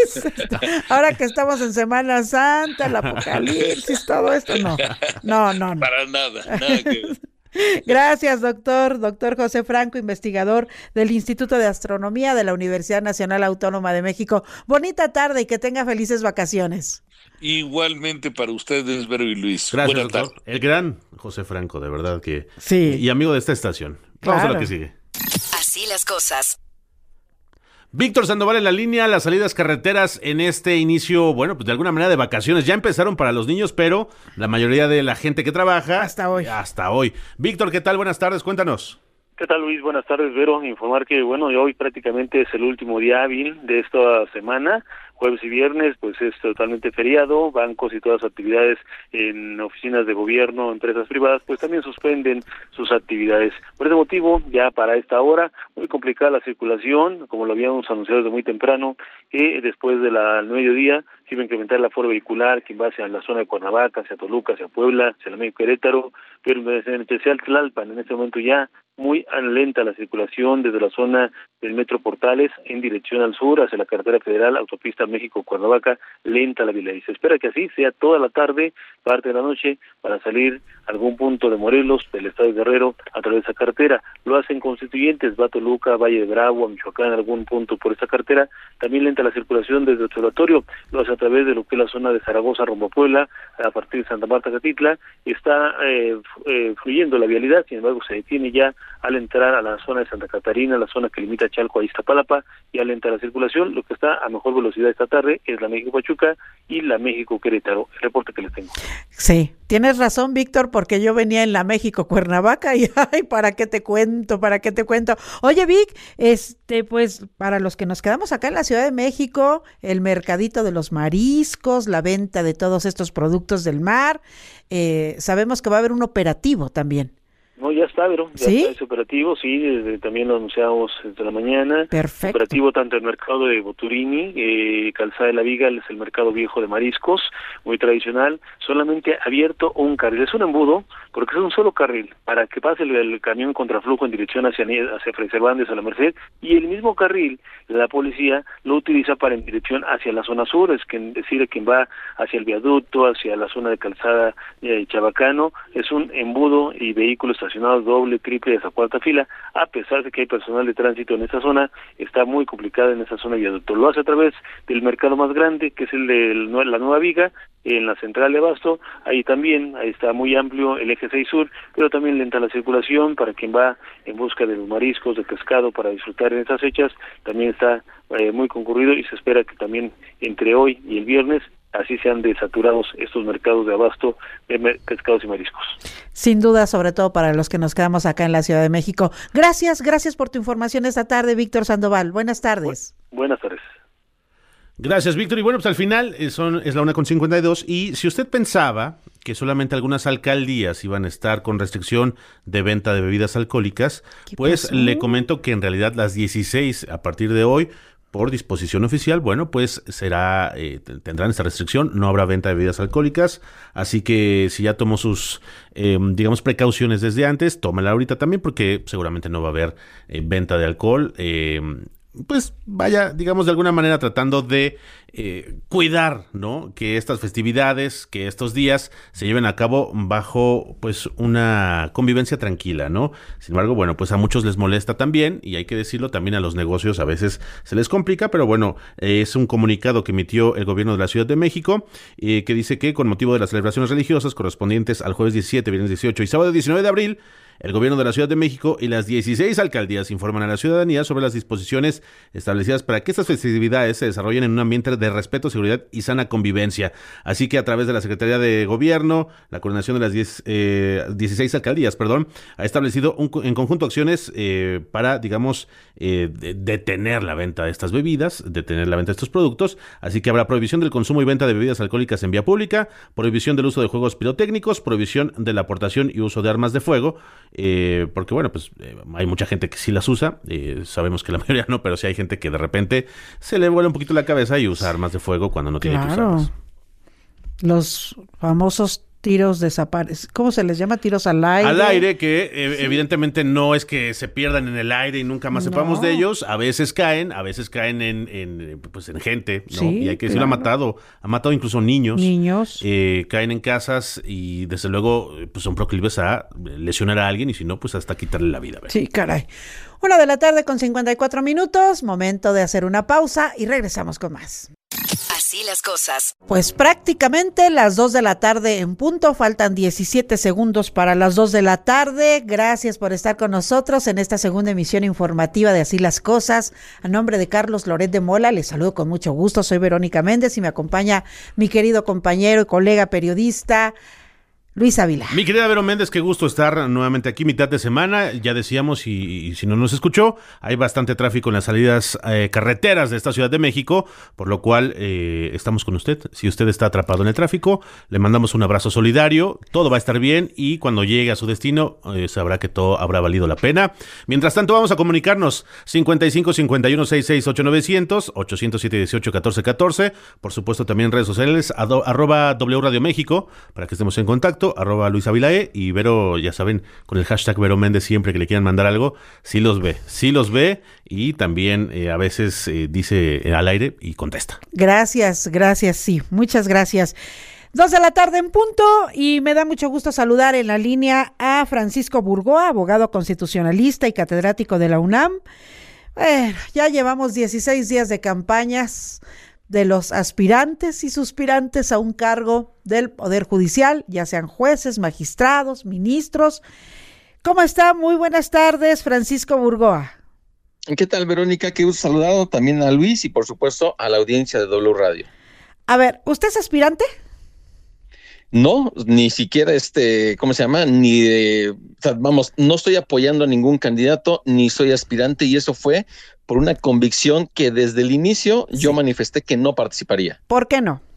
ahora que estamos en Semana Santa, el apocalipsis, todo esto, no. Para nada que ver. Gracias, doctor José Franco, investigador del Instituto de Astronomía de la Universidad Nacional Autónoma de México. Bonita tarde y que tenga felices vacaciones. Igualmente para ustedes, Vero y Luis. Gracias, doctor. El gran José Franco, de verdad que... Sí. Y amigo de esta estación. Vamos a lo que sigue. Así las cosas. Víctor Sandoval en la línea, las salidas carreteras en este inicio, bueno, pues de alguna manera de vacaciones. Ya empezaron para los niños, pero la mayoría de la gente que trabaja... Hasta hoy. Víctor, ¿qué tal? Buenas tardes, cuéntanos. ¿Qué tal, Luis? Buenas tardes, Vero. Informar que, hoy prácticamente es el último día hábil de esta semana. Jueves y viernes, pues es totalmente feriado. Bancos y todas las actividades en oficinas de gobierno, empresas privadas, pues también suspenden sus actividades. Por ese motivo, ya para esta hora, muy complicada la circulación, como lo habíamos anunciado desde muy temprano, que después del mediodía se iba a incrementar el aforo vehicular, que va hacia la zona de Cuernavaca, hacia Toluca, hacia Puebla, hacia la México Querétaro, pero en especial Tlalpan, en este momento ya muy lenta la circulación desde la zona del Metro Portales en dirección al sur, hacia la carretera federal, autopista México-Cuernavaca, lenta la vía. Y se espera que así sea toda la tarde, parte de la noche, para salir a algún punto de Morelos, del estado de Guerrero, a través de esa carretera. Lo hacen constituyentes, va a Toluca, Valle de Bravo, a Michoacán, algún punto por esa carretera. También lenta la circulación desde el Observatorio, lo hace a través de lo que es la zona de Zaragoza, rumbo a Puebla, a partir de Santa Marta, Catitla. Está fluyendo la vialidad, sin embargo se detiene ya al entrar a la zona de Santa Catarina, la zona que limita Chalco a Iztapalapa, y al entrar la circulación. Lo que está a mejor velocidad esta tarde es la México-Pachuca y la México-Querétaro. El reporte que les tengo. Sí, tienes razón, Víctor, porque yo venía en la México-Cuernavaca y ay, ¿para qué te cuento? Oye, Vic, pues para los que nos quedamos acá en la Ciudad de México, el mercadito de los mariscos, la venta de todos estos productos del mar, sabemos que va a haber un operativo también. No, ya está, Vero, ya ¿Sí? está ese operativo, sí, también lo anunciamos desde la mañana. Perfecto. Operativo tanto el mercado de Boturini, Calzada de la Viga, es el mercado viejo de mariscos, muy tradicional, solamente abierto un carril, es un embudo, porque es un solo carril, para que pase el camión contraflujo en dirección hacia Fray Cervantes, a la Merced, y el mismo carril, la policía lo utiliza para en dirección hacia la zona sur, es decir, quien va hacia el viaducto, hacia la zona de Calzada Chabacano, es un embudo y vehículos estacionados doble, triple y hasta cuarta fila, a pesar de que hay personal de tránsito en esa zona, está muy complicada en esa zona de viaducto. Lo hace a través del mercado más grande, que es el de la Nueva Viga, en la central de Abasto. Ahí está muy amplio el eje 6 sur, pero también lenta la circulación para quien va en busca de los mariscos, de pescado para disfrutar en esas fechas. También está muy concurrido y se espera que también entre hoy y el viernes así sean desaturados estos mercados de abasto de pescados y mariscos. Sin duda, sobre todo para los que nos quedamos acá en la Ciudad de México. Gracias por tu información esta tarde, Víctor Sandoval. Buenas tardes. Buenas tardes. Gracias, Víctor. Y bueno, pues al final es la 1:52 y si usted pensaba que solamente algunas alcaldías iban a estar con restricción de venta de bebidas alcohólicas, pues le comento que en realidad las 16 a partir de hoy, por disposición oficial, bueno, pues tendrán esta restricción, no habrá venta de bebidas alcohólicas, así que si ya tomó sus, precauciones desde antes, tómala ahorita también, porque seguramente no va a haber venta de alcohol, pues vaya, digamos, de alguna manera tratando de cuidar, ¿no?, que estas festividades, que estos días se lleven a cabo bajo, pues, una convivencia tranquila, ¿no? Sin embargo, bueno, pues a muchos les molesta también, y hay que decirlo, también a los negocios a veces se les complica, pero bueno, es un comunicado que emitió el gobierno de la Ciudad de México, que dice que con motivo de las celebraciones religiosas correspondientes al jueves 17, viernes 18 y sábado 19 de abril, el gobierno de la Ciudad de México y las 16 alcaldías informan a la ciudadanía sobre las disposiciones establecidas para que estas festividades se desarrollen en un ambiente de respeto, seguridad y sana convivencia. Así que a través de la Secretaría de Gobierno, la coordinación de las 16 alcaldías, ha establecido en conjunto acciones para, digamos, detener la venta de estas bebidas, detener la venta de estos productos. Así que habrá prohibición del consumo y venta de bebidas alcohólicas en vía pública, prohibición del uso de juegos pirotécnicos, prohibición de la aportación y uso de armas de fuego, porque bueno, pues hay mucha gente que sí las usa, sabemos que la mayoría no, pero sí hay gente que de repente se le vuela un poquito la cabeza y usa armas de fuego cuando no tiene que usarlas. Los famosos tiros ¿cómo se les llama? Tiros al aire. Al aire, que evidentemente no es que se pierdan en el aire y nunca más sepamos de ellos. A veces caen en gente, ¿no? Sí, y hay que decirlo, ha matado incluso niños. Caen en casas y desde luego pues son proclives a lesionar a alguien y si no, pues hasta quitarle la vida. Sí, caray. 1:54 p.m, momento de hacer una pausa y regresamos con más. Así las cosas. Pues prácticamente las 2:00 p.m. en punto, faltan 17 segundos para las 2:00 p.m. Gracias por estar con nosotros en esta segunda emisión informativa de Así las cosas. A nombre de Carlos Loret de Mola, les saludo con mucho gusto, soy Verónica Méndez y me acompaña mi querido compañero y colega periodista, Luis Ávila. Mi querida Vero Méndez, qué gusto estar nuevamente aquí, mitad de semana. Ya decíamos, y si no nos escuchó, hay bastante tráfico en las salidas carreteras de esta Ciudad de México, por lo cual estamos con usted. Si usted está atrapado en el tráfico, le mandamos un abrazo solidario, todo va a estar bien y cuando llegue a su destino sabrá que todo habrá valido la pena. Mientras tanto, vamos a comunicarnos 55 51 66 8900 807 18 14 14. Por supuesto, también en redes sociales, @W Radio México, para que estemos en contacto. @Luis Avilae y Vero, ya saben, con el hashtag Vero Méndez, siempre que le quieran mandar algo, sí los ve y también a veces dice al aire y contesta. Gracias, sí, muchas gracias. 2:00 p.m. en punto y me da mucho gusto saludar en la línea a Francisco Burgoa, abogado constitucionalista y catedrático de la UNAM. Ya llevamos 16 días de campañas de los aspirantes y suspirantes a un cargo del Poder Judicial, ya sean jueces, magistrados, ministros. ¿Cómo está? Muy buenas tardes, Francisco Burgoa. ¿Qué tal, Verónica? Qué gusto saludado también a Luis y, por supuesto, a la audiencia de W Radio. A ver, ¿usted es aspirante? No, ni siquiera ¿cómo se llama? No estoy apoyando a ningún candidato, ni soy aspirante, y eso fue por una convicción que desde el inicio yo manifesté que no participaría. ¿Por qué no?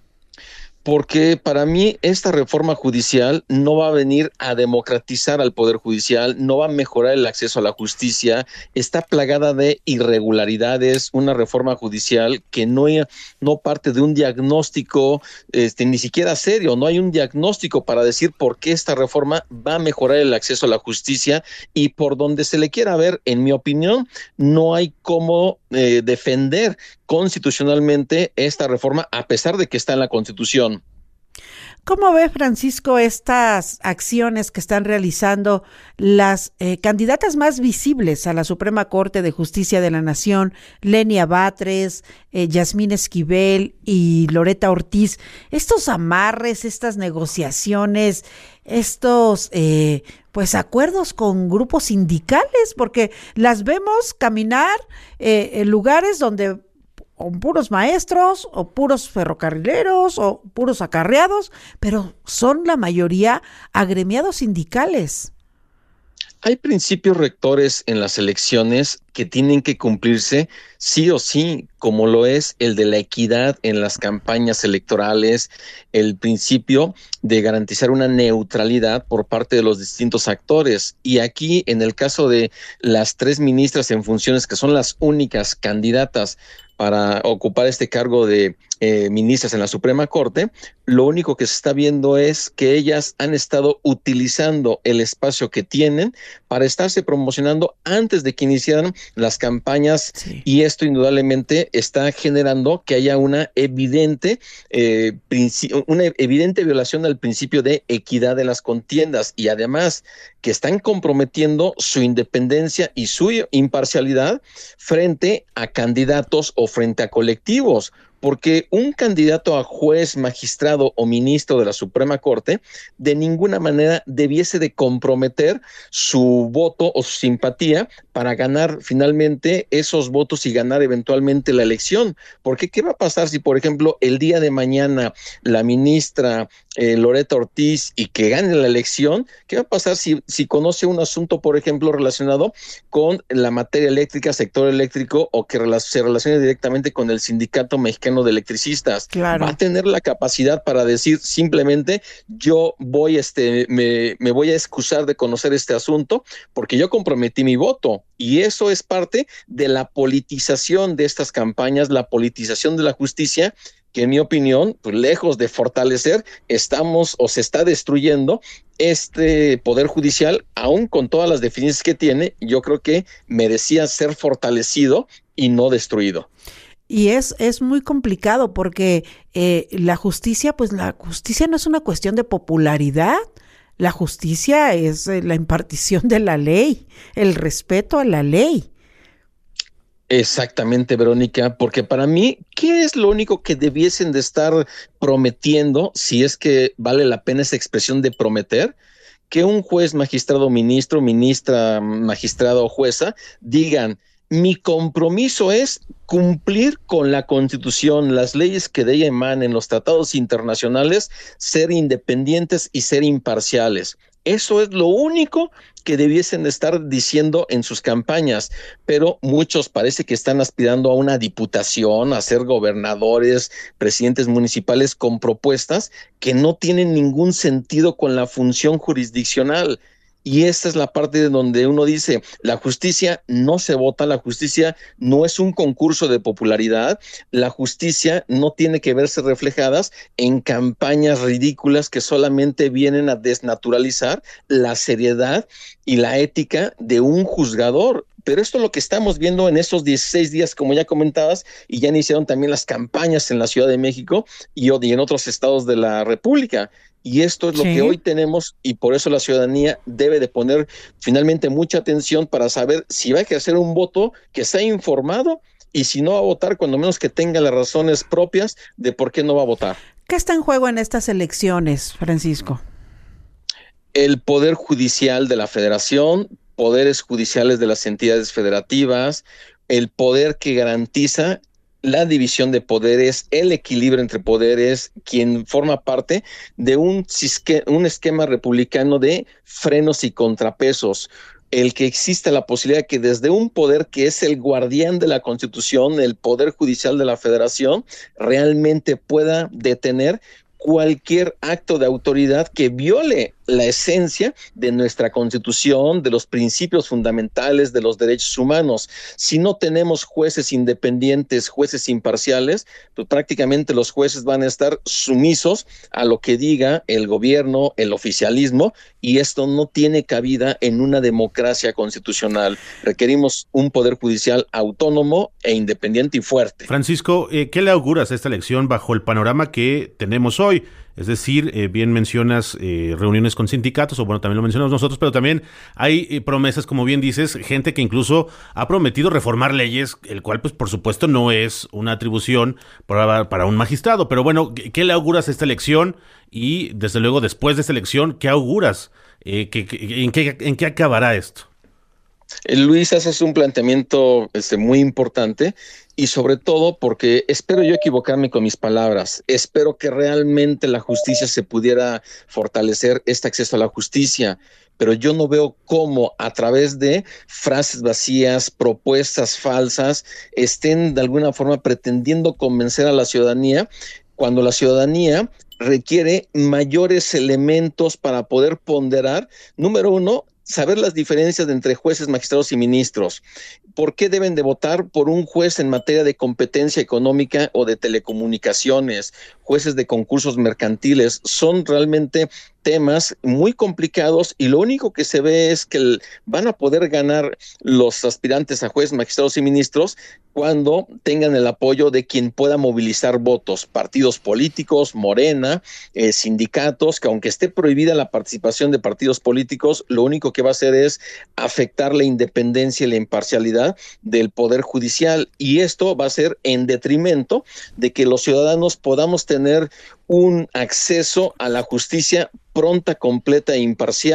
Porque para mí esta reforma judicial no va a venir a democratizar al Poder Judicial, no va a mejorar el acceso a la justicia, está plagada de irregularidades, una reforma judicial que no parte de un diagnóstico ni siquiera serio, no hay un diagnóstico para decir por qué esta reforma va a mejorar el acceso a la justicia y por donde se le quiera ver, en mi opinión, no hay cómo defender constitucionalmente esta reforma a pesar de que está en la Constitución. ¿Cómo ve, Francisco, estas acciones que están realizando las candidatas más visibles a la Suprema Corte de Justicia de la Nación, Lenia Batres, Yasmín Esquivel y Loreta Ortiz? Estos amarres, estas negociaciones, estos acuerdos con grupos sindicales, porque las vemos caminar en lugares donde o puros maestros, o puros ferrocarrileros, o puros acarreados, pero son la mayoría agremiados sindicales. Hay principios rectores en las elecciones que tienen que cumplirse sí o sí, como lo es el de la equidad en las campañas electorales, el principio de garantizar una neutralidad por parte de los distintos actores. Y aquí, en el caso de las 3 ministras en funciones, que son las únicas candidatas para ocupar este cargo de ministras en la Suprema Corte, lo único que se está viendo es que ellas han estado utilizando el espacio que tienen para estarse promocionando antes de que iniciaran las campañas, y esto indudablemente está generando que haya una evidente violación al principio de equidad de las contiendas, y además que están comprometiendo su independencia y su imparcialidad frente a candidatos o frente a colectivos. Porque un candidato a juez, magistrado o ministro de la Suprema Corte de ninguna manera debiese de comprometer su voto o su simpatía para ganar finalmente esos votos y ganar eventualmente la elección. Porque ¿qué va a pasar si, por ejemplo, el día de mañana la ministra Loreta Ortiz y que gane la elección? ¿Qué va a pasar si conoce un asunto, por ejemplo, relacionado con la materia eléctrica, sector eléctrico, o que se relacione directamente con el Sindicato Mexicano mexicano de electricistas. Claro. Va a tener la capacidad para decir simplemente yo voy me voy a excusar de conocer este asunto porque yo comprometí mi voto, y eso es parte de la politización de estas campañas, la politización de la justicia, que en mi opinión, pues lejos de fortalecer, se está destruyendo este poder judicial, aún con todas las deficiencias que tiene. Yo creo que merecía ser fortalecido y no destruido. Y es muy complicado porque la justicia no es una cuestión de popularidad. La justicia es la impartición de la ley, el respeto a la ley. Exactamente, Verónica, porque para mí, ¿qué es lo único que debiesen de estar prometiendo, si es que vale la pena esa expresión de prometer? Que un juez, magistrado, ministro, ministra, magistrado o jueza digan: mi compromiso es cumplir con la Constitución, las leyes que de ella emanen, los tratados internacionales, ser independientes y ser imparciales. Eso es lo único que debiesen estar diciendo en sus campañas, pero muchos parece que están aspirando a una diputación, a ser gobernadores, presidentes municipales, con propuestas que no tienen ningún sentido con la función jurisdiccional. Y esta es la parte de donde uno dice, la justicia no se vota, la justicia no es un concurso de popularidad, la justicia no tiene que verse reflejadas en campañas ridículas que solamente vienen a desnaturalizar la seriedad y la ética de un juzgador. Pero esto es lo que estamos viendo en estos 16 días, como ya comentabas, y ya iniciaron también las campañas en la Ciudad de México y en otros estados de la República. Y esto es lo que hoy tenemos, y por eso la ciudadanía debe de poner finalmente mucha atención para saber si va a ejercer un voto que sea informado, y si no va a votar, cuando menos que tenga las razones propias de por qué no va a votar. ¿Qué está en juego en estas elecciones, Francisco? El poder judicial de la federación, poderes judiciales de las entidades federativas, el poder que garantiza la división de poderes, el equilibrio entre poderes, quien forma parte de un esquema republicano de frenos y contrapesos. El que exista la posibilidad que desde un poder que es el guardián de la Constitución, el Poder Judicial de la Federación, realmente pueda detener cualquier acto de autoridad que viole la esencia de nuestra Constitución, de los principios fundamentales de los derechos humanos. Si no tenemos jueces independientes, jueces imparciales, pues prácticamente los jueces van a estar sumisos a lo que diga el gobierno, el oficialismo, y esto no tiene cabida en una democracia constitucional. Requerimos un poder judicial autónomo e independiente y fuerte. Francisco, ¿qué le auguras a esta elección bajo el panorama que tenemos hoy? Es decir, bien mencionas reuniones con sindicatos, o bueno, también lo mencionamos nosotros, pero también hay promesas, como bien dices, gente que incluso ha prometido reformar leyes, el cual pues por supuesto no es una atribución para un magistrado. Pero bueno, ¿qué le auguras a esta elección? Y desde luego después de esta elección, ¿qué auguras? ¿En qué acabará esto? Luis, haces un planteamiento muy importante, y sobre todo porque espero yo equivocarme con mis palabras. Espero que realmente la justicia se pudiera fortalecer, este acceso a la justicia, pero yo no veo cómo a través de frases vacías, propuestas falsas, estén de alguna forma pretendiendo convencer a la ciudadanía, cuando la ciudadanía requiere mayores elementos para poder ponderar. Número uno, saber las diferencias entre jueces, magistrados y ministros. ¿Por qué deben de votar por un juez en materia de competencia económica o de telecomunicaciones? Jueces de concursos mercantiles. Son realmente temas muy complicados, y lo único que se ve es que van a poder ganar los aspirantes a jueces, magistrados y ministros cuando tengan el apoyo de quien pueda movilizar votos, partidos políticos, Morena, sindicatos, que aunque esté prohibida la participación de partidos políticos, lo único que va a hacer es afectar la independencia y la imparcialidad del Poder Judicial, y esto va a ser en detrimento de que los ciudadanos podamos tener un acceso a la justicia pronta, completa e imparcial.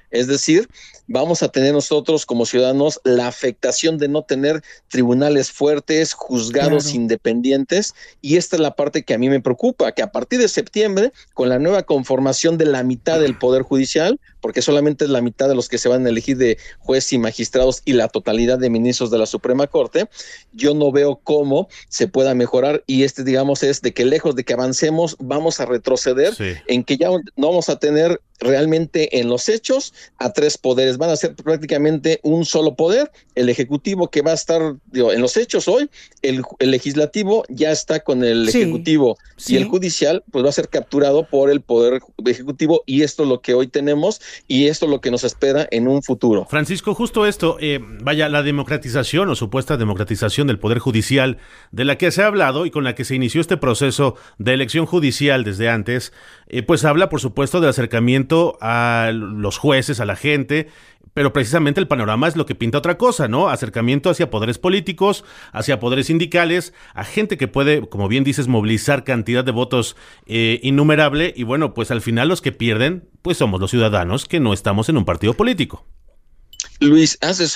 Es decir, vamos a tener nosotros como ciudadanos la afectación de no tener tribunales fuertes, juzgados independientes, y esta es la parte que a mí me preocupa, que a partir de septiembre, con la nueva conformación de la mitad del Poder Judicial, porque solamente es la mitad de los que se van a elegir de jueces y magistrados y la totalidad de ministros de la Suprema Corte, yo no veo cómo se pueda mejorar, y digamos, es de que lejos de que avancemos, vamos a retroceder en que ya no vamos a tener realmente en los hechos a 3 poderes, van a ser prácticamente un solo poder, el ejecutivo que va a estar, en los hechos hoy, el legislativo ya está con el ejecutivo y el judicial pues va a ser capturado por el poder ejecutivo, y esto es lo que hoy tenemos y esto es lo que nos espera en un futuro. Francisco, justo esto, la democratización o supuesta democratización del poder judicial de la que se ha hablado y con la que se inició este proceso de elección judicial desde antes, pues habla por supuesto del acercamiento a los jueces, a la gente, pero precisamente el panorama es lo que pinta otra cosa, ¿no? Acercamiento hacia poderes políticos, hacia poderes sindicales, a gente que puede, como bien dices, movilizar cantidad de votos innumerable, y bueno, pues al final los que pierden, pues somos los ciudadanos que no estamos en un partido político. Luis, haces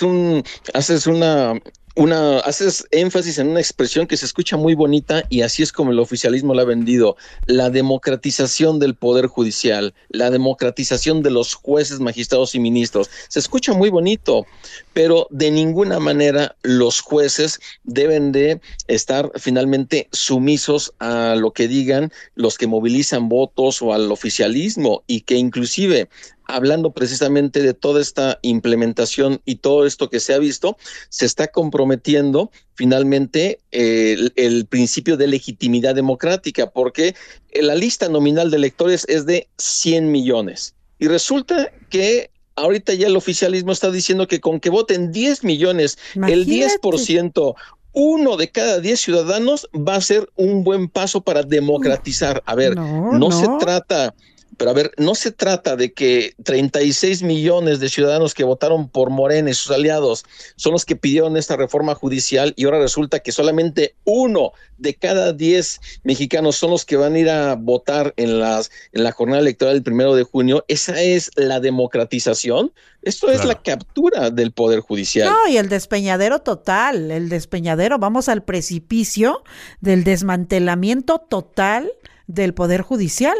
énfasis en una expresión que se escucha muy bonita, y así es como el oficialismo la ha vendido: la democratización del poder judicial, la democratización de los jueces, magistrados y ministros. Se escucha muy bonito, pero de ninguna manera los jueces deben de estar finalmente sumisos a lo que digan los que movilizan votos o al oficialismo, y que inclusive, hablando precisamente de toda esta implementación y todo esto que se ha visto, se está comprometiendo finalmente el principio de legitimidad democrática, porque la lista nominal de electores es de 100 millones. Y resulta que ahorita ya el oficialismo está diciendo que con que voten 10 millones, el 10%, 1 de cada 10 ciudadanos, va a ser un buen paso para democratizar. A ver, no se trata... Pero a ver, no se trata de que 36 millones de ciudadanos que votaron por Morena y sus aliados son los que pidieron esta reforma judicial, y ahora resulta que solamente 1 de cada 10 mexicanos son los que van a ir a votar en la jornada electoral del 1 de junio. Esa es la democratización. Esto es la captura del Poder Judicial. No, y el despeñadero total, vamos al precipicio del desmantelamiento total del Poder Judicial.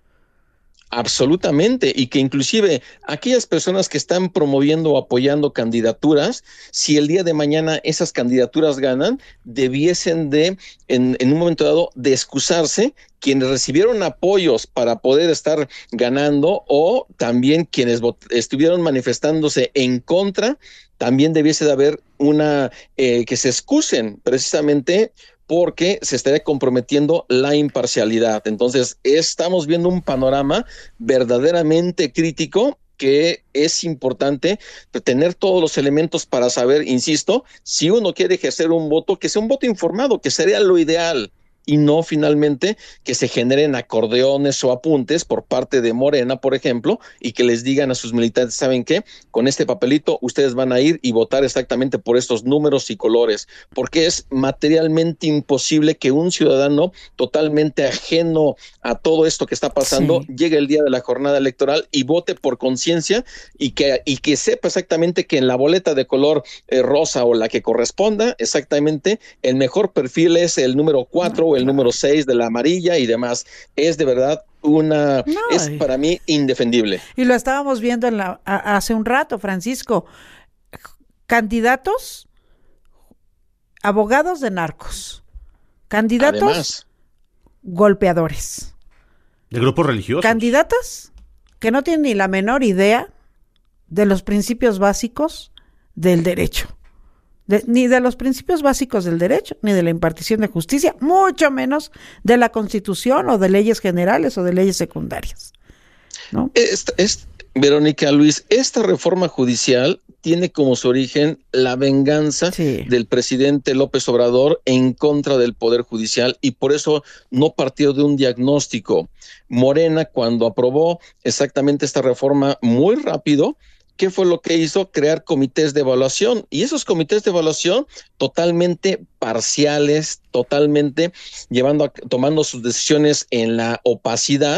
Absolutamente, y que inclusive aquellas personas que están promoviendo o apoyando candidaturas, si el día de mañana esas candidaturas ganan, debiesen de, en un momento dado, de excusarse quienes recibieron apoyos para poder estar ganando, o también quienes estuvieron manifestándose en contra, también debiese de haber que se excusen precisamente, porque se estaría comprometiendo la imparcialidad. Entonces, estamos viendo un panorama verdaderamente crítico, que es importante tener todos los elementos para saber, insisto, si uno quiere ejercer un voto, que sea un voto informado, que sería lo ideal, y no finalmente que se generen acordeones o apuntes por parte de Morena, por ejemplo, y que les digan a sus militantes: ¿saben qué? Con este papelito ustedes van a ir y votar exactamente por estos números y colores, porque es materialmente imposible que un ciudadano totalmente ajeno a todo esto que está pasando llegue el día de la jornada electoral y vote por conciencia, y que sepa exactamente que en la boleta de color rosa o la que corresponda, exactamente el mejor perfil es el número 4 o el número 6 de la amarilla y demás. Es de verdad es para mí indefendible. Y lo estábamos viendo hace un rato, Francisco. Candidatos, abogados de narcos, candidatos, además, golpeadores, de grupos religiosos, candidatas que no tienen ni la menor idea de los principios básicos del derecho. Ni de los principios básicos del derecho, ni de la impartición de justicia, mucho menos de la Constitución o de leyes generales o de leyes secundarias, ¿no? Verónica, Luis, esta reforma judicial tiene como su origen la venganza del presidente López Obrador en contra del Poder Judicial, y por eso no partió de un diagnóstico. Morena, cuando aprobó exactamente esta reforma muy rápido, ¿qué fue lo que hizo? Crear comités de evaluación, y esos comités de evaluación totalmente parciales, totalmente tomando sus decisiones en la opacidad,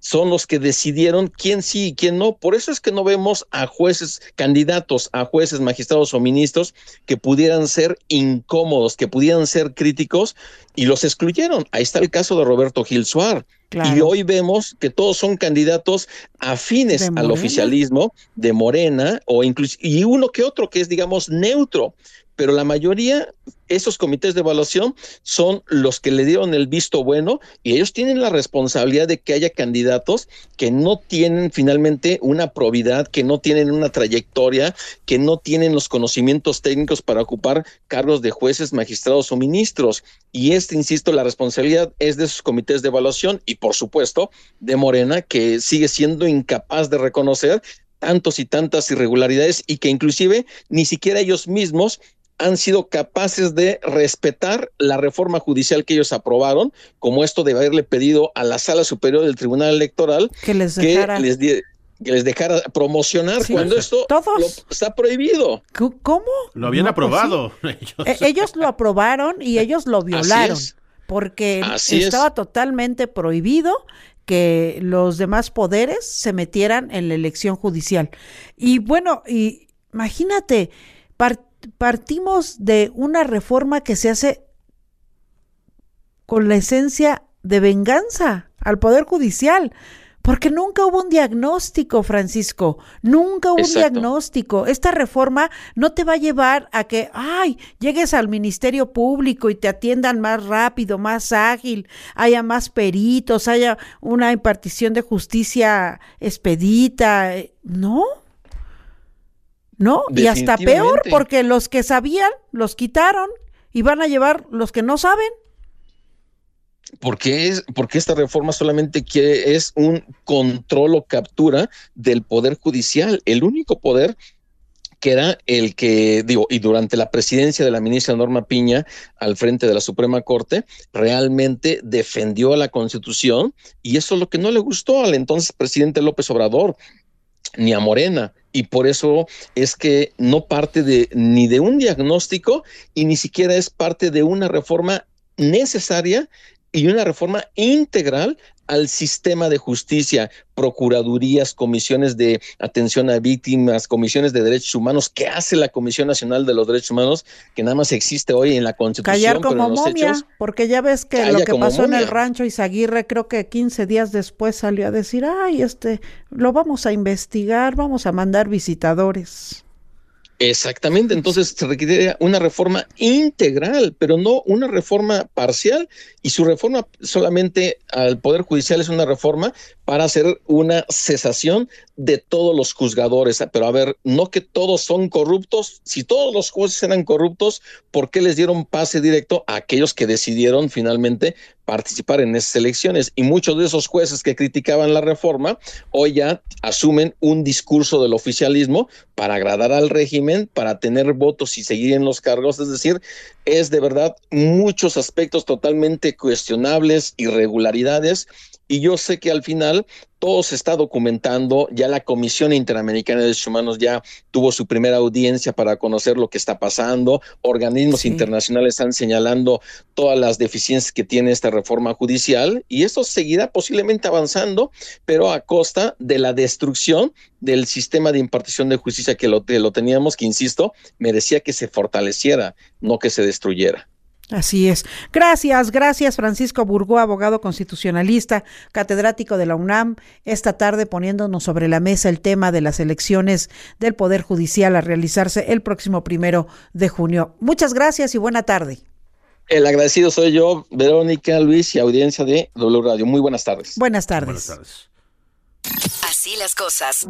son los que decidieron quién sí y quién no. Por eso es que no vemos a jueces, candidatos a jueces, magistrados o ministros que pudieran ser incómodos, que pudieran ser críticos, y los excluyeron. Ahí está el caso de Roberto Gil Suar. Claro. Y hoy vemos que todos son candidatos afines al oficialismo de Morena, o incluso, y uno que otro que es, digamos, neutro. Pero la mayoría, esos comités de evaluación son los que le dieron el visto bueno, y ellos tienen la responsabilidad de que haya candidatos que no tienen finalmente una probidad, que no tienen una trayectoria, que no tienen los conocimientos técnicos para ocupar cargos de jueces, magistrados o ministros. Y insisto, la responsabilidad es de esos comités de evaluación y, por supuesto, de Morena, que sigue siendo incapaz de reconocer tantos y tantas irregularidades, y que inclusive ni siquiera ellos mismos han sido capaces de respetar la reforma judicial que ellos aprobaron, como esto de haberle pedido a la Sala Superior del Tribunal Electoral que les dejara promocionar, sí, cuando esto está prohibido. ¿Cómo? Lo habían aprobado. Ellos lo aprobaron y ellos lo violaron, porque estaba totalmente prohibido que los demás poderes se metieran en la elección judicial. Y bueno, imagínate, partimos de una reforma que se hace con la esencia de venganza al Poder Judicial, porque nunca hubo un diagnóstico, Francisco, nunca hubo un diagnóstico. Esta reforma no te va a llevar a que, llegues al Ministerio Público y te atiendan más rápido, más ágil, haya más peritos, haya una impartición de justicia expedita. No, y hasta peor, porque los que sabían los quitaron y van a llevar los que no saben. Porque esta reforma solamente es un control o captura del Poder Judicial, el único poder que era el que, y durante la presidencia de la ministra Norma Piña al frente de la Suprema Corte, realmente defendió a la Constitución, y eso es lo que no le gustó al entonces presidente López Obrador, ni a Morena, y por eso es que no parte ni de un diagnóstico, y ni siquiera es parte de una reforma necesaria y una reforma integral al sistema de justicia, procuradurías, comisiones de atención a víctimas, comisiones de derechos humanos. ¿Qué hace la Comisión Nacional de los Derechos Humanos, que nada más existe hoy en la Constitución? Callar como momia, porque ya ves que lo que pasó en el rancho Izaguirre, creo que 15 días después salió a decir, lo vamos a investigar, vamos a mandar visitadores. Exactamente, entonces se requiere una reforma integral, pero no una reforma parcial, y su reforma solamente al Poder Judicial es una reforma para hacer una cesación de todos los juzgadores. Pero a ver, no que todos son corruptos. Si todos los jueces eran corruptos, ¿por qué les dieron pase directo a aquellos que decidieron finalmente participar en esas elecciones? Y muchos de esos jueces que criticaban la reforma hoy ya asumen un discurso del oficialismo para agradar al régimen, para tener votos y seguir en los cargos. Es decir, es de verdad muchos aspectos totalmente cuestionables, irregularidades, y yo sé que al final todo se está documentando. Ya la Comisión Interamericana de Derechos Humanos ya tuvo su primera audiencia para conocer lo que está pasando. Organismos internacionales están señalando todas las deficiencias que tiene esta reforma judicial, y esto seguirá posiblemente avanzando, pero a costa de la destrucción del sistema de impartición de justicia que lo teníamos, que insisto, merecía que se fortaleciera, no que se destruyera. Así es. Gracias Francisco Burgó, abogado constitucionalista, catedrático de la UNAM, esta tarde poniéndonos sobre la mesa el tema de las elecciones del Poder Judicial a realizarse el próximo 1 de junio. Muchas gracias y buena tarde. El agradecido soy yo, Verónica, Luis y audiencia de W Radio. Muy buenas tardes. Buenas tardes. Buenas tardes. Así las cosas.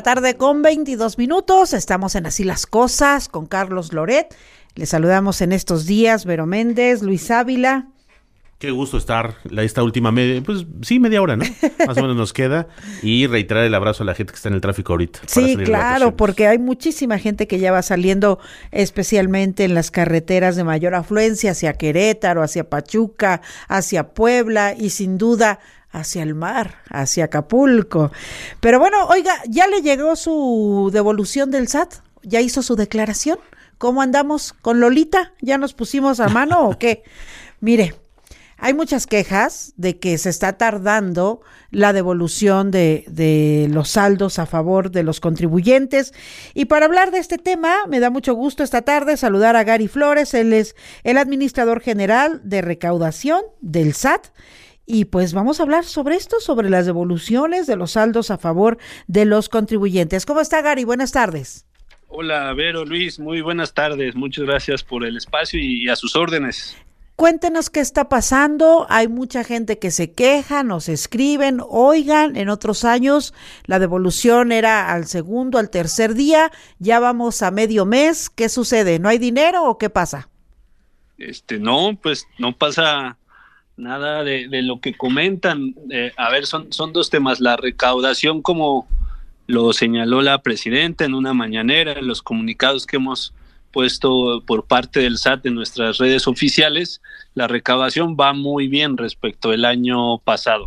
2:22 p.m. Estamos en Así las cosas con Carlos Loret. Les saludamos en estos días, Vero Méndez, Luis Ávila. Qué gusto estar esta última media hora, ¿no? Más o menos nos queda. Y reiterar el abrazo a la gente que está en el tráfico ahorita. Sí, claro, porque hay muchísima gente que ya va saliendo, especialmente en las carreteras de mayor afluencia, hacia Querétaro, hacia Pachuca, hacia Puebla y sin duda hacia el mar, hacia Acapulco. Pero bueno, oiga, ¿ya le llegó su devolución del SAT? ¿Ya hizo su declaración? ¿Cómo andamos con Lolita? ¿Ya nos pusimos a mano o qué? Mire, hay muchas quejas de que se está tardando la devolución de los saldos a favor de los contribuyentes. Y para hablar de este tema, me da mucho gusto esta tarde saludar a Gary Flores. Él es el administrador general de recaudación del SAT. Y pues vamos a hablar sobre esto, sobre las devoluciones de los saldos a favor de los contribuyentes. ¿Cómo está, Gary? Buenas tardes. Hola, Vero, Luis, muy buenas tardes. Muchas gracias por el espacio y a sus órdenes. Cuéntenos qué está pasando. Hay mucha gente que se queja, nos escriben, oigan, en otros años la devolución era al segundo, al tercer día, ya vamos a medio mes. ¿Qué sucede? ¿No hay dinero o qué pasa? No, pues no pasa nada de lo que comentan. A ver, son dos temas. La recaudación, como lo señaló la presidenta en una mañanera, en los comunicados que hemos puesto por parte del SAT en nuestras redes oficiales, la recaudación va muy bien respecto al año pasado.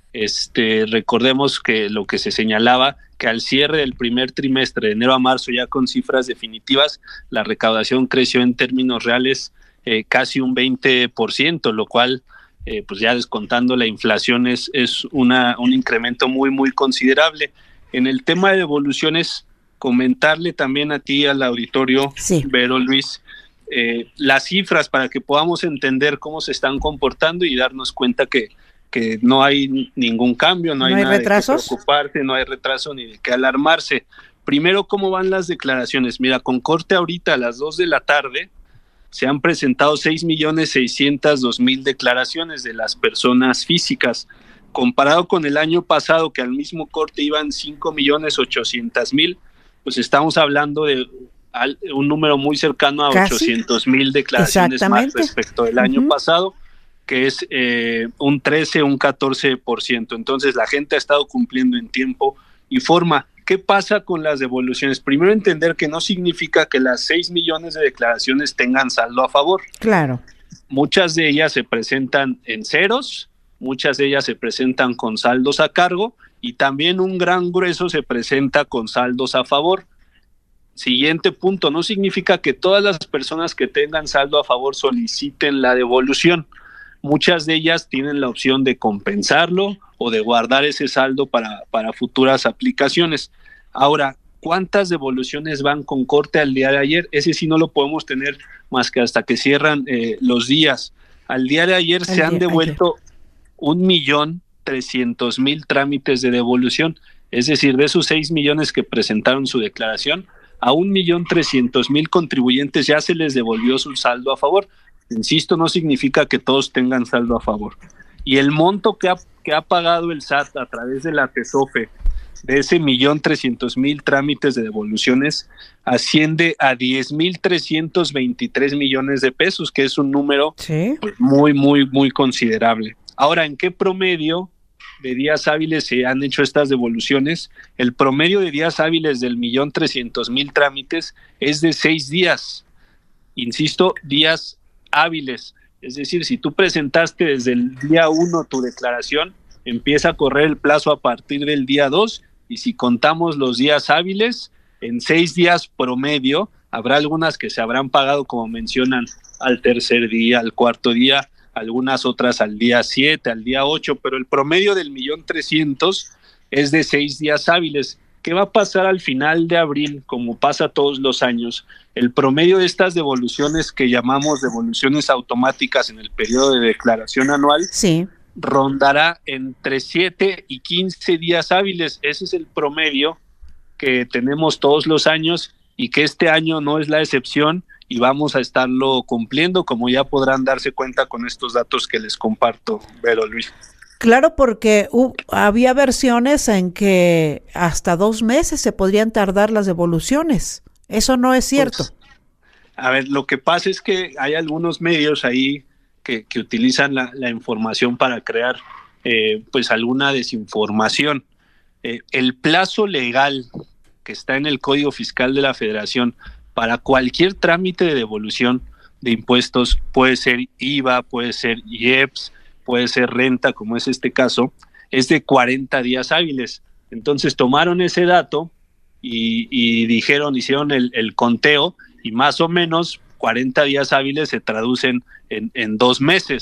Recordemos que lo que se señalaba, que al cierre del primer trimestre, de enero a marzo, ya con cifras definitivas, la recaudación creció en términos reales casi un 20%, lo cual, pues ya descontando la inflación, es un incremento muy, muy considerable. En el tema de devoluciones, comentarle también a ti, al auditorio, sí, Vero, Luis, las cifras para que podamos entender cómo se están comportando y darnos cuenta que no hay ningún cambio, no hay nada retrasos, de qué preocuparse, no hay retraso ni de qué alarmarse. Primero, ¿cómo van las declaraciones? Mira, con corte ahorita a las 2 de la tarde se han presentado 6.602.000 declaraciones de las personas físicas, comparado con el año pasado, que al mismo corte iban 5.800.000, pues estamos hablando de un número muy cercano a 800.000 declaraciones más respecto del año pasado, que es un 13, un 14%. Entonces la gente ha estado cumpliendo en tiempo y forma. ¿Qué pasa con las devoluciones? Primero, entender que no significa que las 6 millones de declaraciones tengan saldo a favor. Claro. Muchas de ellas se presentan en ceros, muchas de ellas se presentan con saldos a cargo, y también un gran grueso se presenta con saldos a favor. Siguiente punto, no significa que todas las personas que tengan saldo a favor soliciten la devolución. Muchas de ellas tienen la opción de compensarlo o de guardar ese saldo para futuras aplicaciones. Ahora, ¿cuántas devoluciones van con corte al día de ayer? Ese sí no lo podemos tener más que hasta que cierran los días. Al día de ayer se han devuelto 1.300.000 trámites de devolución, es decir, de esos 6 millones que presentaron su declaración, a 1.300.000 contribuyentes ya se les devolvió su saldo a favor. Insisto, no significa que todos tengan saldo a favor. Y el monto que ha pagado el SAT a través de la TESOFE de ese 1.300.000 trámites de devoluciones asciende a 10.323 millones de pesos, que es un número pues, muy, muy, muy considerable. Ahora, ¿en qué promedio de días hábiles se han hecho estas devoluciones? El promedio de días hábiles del 1.300.000 trámites es de 6 días. Insisto, días hábiles. Es decir, si tú presentaste desde el día 1 tu declaración, empieza a correr el plazo a partir del día 2, y si contamos los días hábiles, en 6 días promedio, habrá algunas que se habrán pagado, como mencionan, al tercer día, al cuarto día, algunas otras al día 7, al día 8, pero el promedio del 1.300.000 es de 6 días hábiles. ¿Qué va a pasar al final de abril, como pasa todos los años? El promedio de estas devoluciones, que llamamos devoluciones automáticas en el periodo de declaración anual, rondará entre 7 y 15 días hábiles. Ese es el promedio que tenemos todos los años y que este año no es la excepción, y vamos a estarlo cumpliendo, como ya podrán darse cuenta con estos datos que les comparto, Vero, Luis. Claro, porque había versiones en que hasta 2 meses se podrían tardar las devoluciones. Eso no es cierto. Pues, a ver, lo que pasa es que hay algunos medios ahí que utilizan la información para crear pues alguna desinformación. El plazo legal que está en el Código Fiscal de la Federación para cualquier trámite de devolución de impuestos, puede ser IVA, puede ser IEPS, puede ser renta, como es este caso, es de 40 días hábiles. Entonces tomaron ese dato y hicieron el conteo, y más o menos 40 días hábiles se traducen en 2 meses.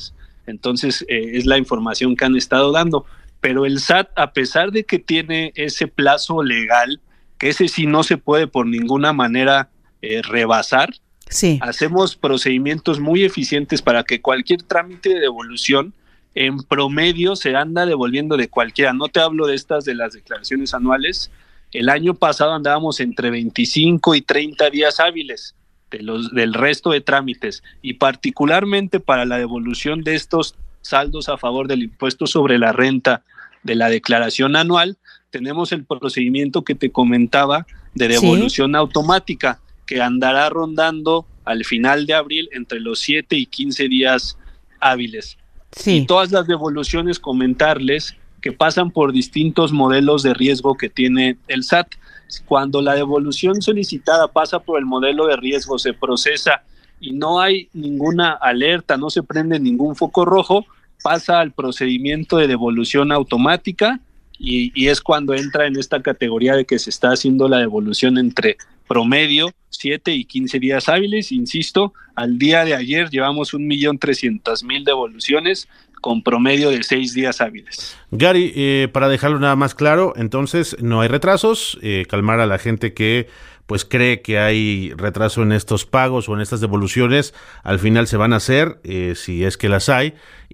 Entonces, es la información que han estado dando. Pero el SAT, a pesar de que tiene ese plazo legal, que ese sí no se puede por ninguna manera rebasar, sí, hacemos procedimientos muy eficientes para que cualquier trámite de devolución en promedio se anda devolviendo de cualquiera. No te hablo de estas de las declaraciones anuales. El año pasado andábamos entre 25 y 30 días hábiles del resto de trámites, y particularmente para la devolución de estos saldos a favor del impuesto sobre la renta de la declaración anual, tenemos el procedimiento que te comentaba de devolución automática, que andará rondando al final de abril entre los 7 y 15 días hábiles. Sí. Y todas las devoluciones, comentarles que pasan por distintos modelos de riesgo que tiene el SAT. Cuando la devolución solicitada pasa por el modelo de riesgo, se procesa y no hay ninguna alerta, no se prende ningún foco rojo, pasa al procedimiento de devolución automática y es cuando entra en esta categoría de que se está haciendo la devolución entre promedio 7 y 15 días hábiles. Insisto, al día de ayer llevamos 1.300.000 devoluciones con promedio de 6 días hábiles. Gary, para dejarlo nada más claro, entonces no hay retrasos, calmar a la gente que pues cree que hay retraso en estos pagos o en estas devoluciones, al final se van a hacer, si es que las hay,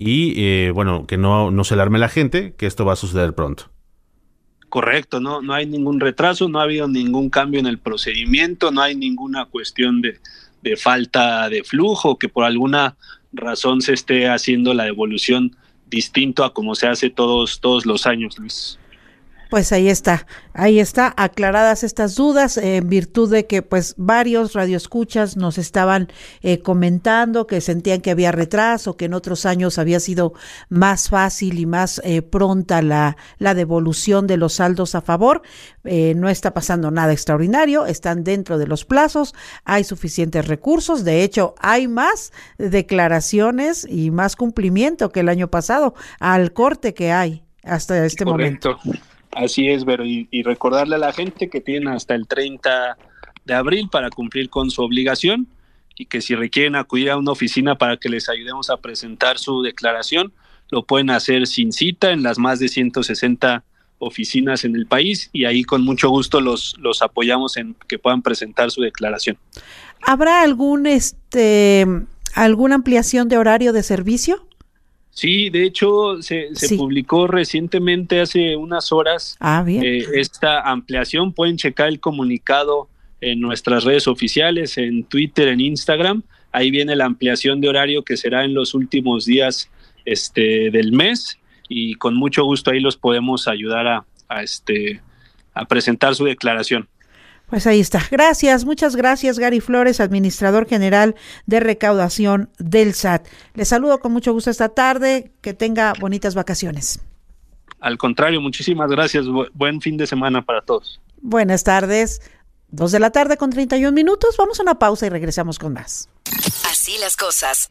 y bueno, que no se alarme la gente, que esto va a suceder pronto. Correcto, no hay ningún retraso, no ha habido ningún cambio en el procedimiento, no hay ninguna cuestión de falta de flujo, que por alguna razón se esté haciendo la devolución distinto a como se hace todos los años, Luis. Pues ahí está aclaradas estas dudas, en virtud de que pues varios radioescuchas nos estaban comentando que sentían que había retraso, que en otros años había sido más fácil y más pronta la devolución de los saldos a favor. No está pasando nada extraordinario, están dentro de los plazos, hay suficientes recursos, de hecho hay más declaraciones y más cumplimiento que el año pasado al corte que hay hasta este Correcto. momento. Así es, Vero, y recordarle a la gente que tienen hasta el 30 de abril para cumplir con su obligación, y que si requieren acudir a una oficina para que les ayudemos a presentar su declaración, lo pueden hacer sin cita en las más de 160 oficinas en el país, y ahí con mucho gusto los apoyamos en que puedan presentar su declaración. ¿Habrá alguna ampliación de horario de servicio? Sí, de hecho se publicó recientemente, hace unas horas, esta ampliación. Pueden checar el comunicado en nuestras redes oficiales, en Twitter, en Instagram. Ahí viene la ampliación de horario que será en los últimos días del mes, y con mucho gusto ahí los podemos ayudar a presentar su declaración. Pues ahí está. Gracias, muchas gracias, Gary Flores, administrador general de recaudación del SAT. Les saludo con mucho gusto esta tarde, que tenga bonitas vacaciones. Al contrario, muchísimas gracias, buen fin de semana para todos. Buenas tardes, 2:31 p.m, vamos a una pausa y regresamos con más. Así las cosas.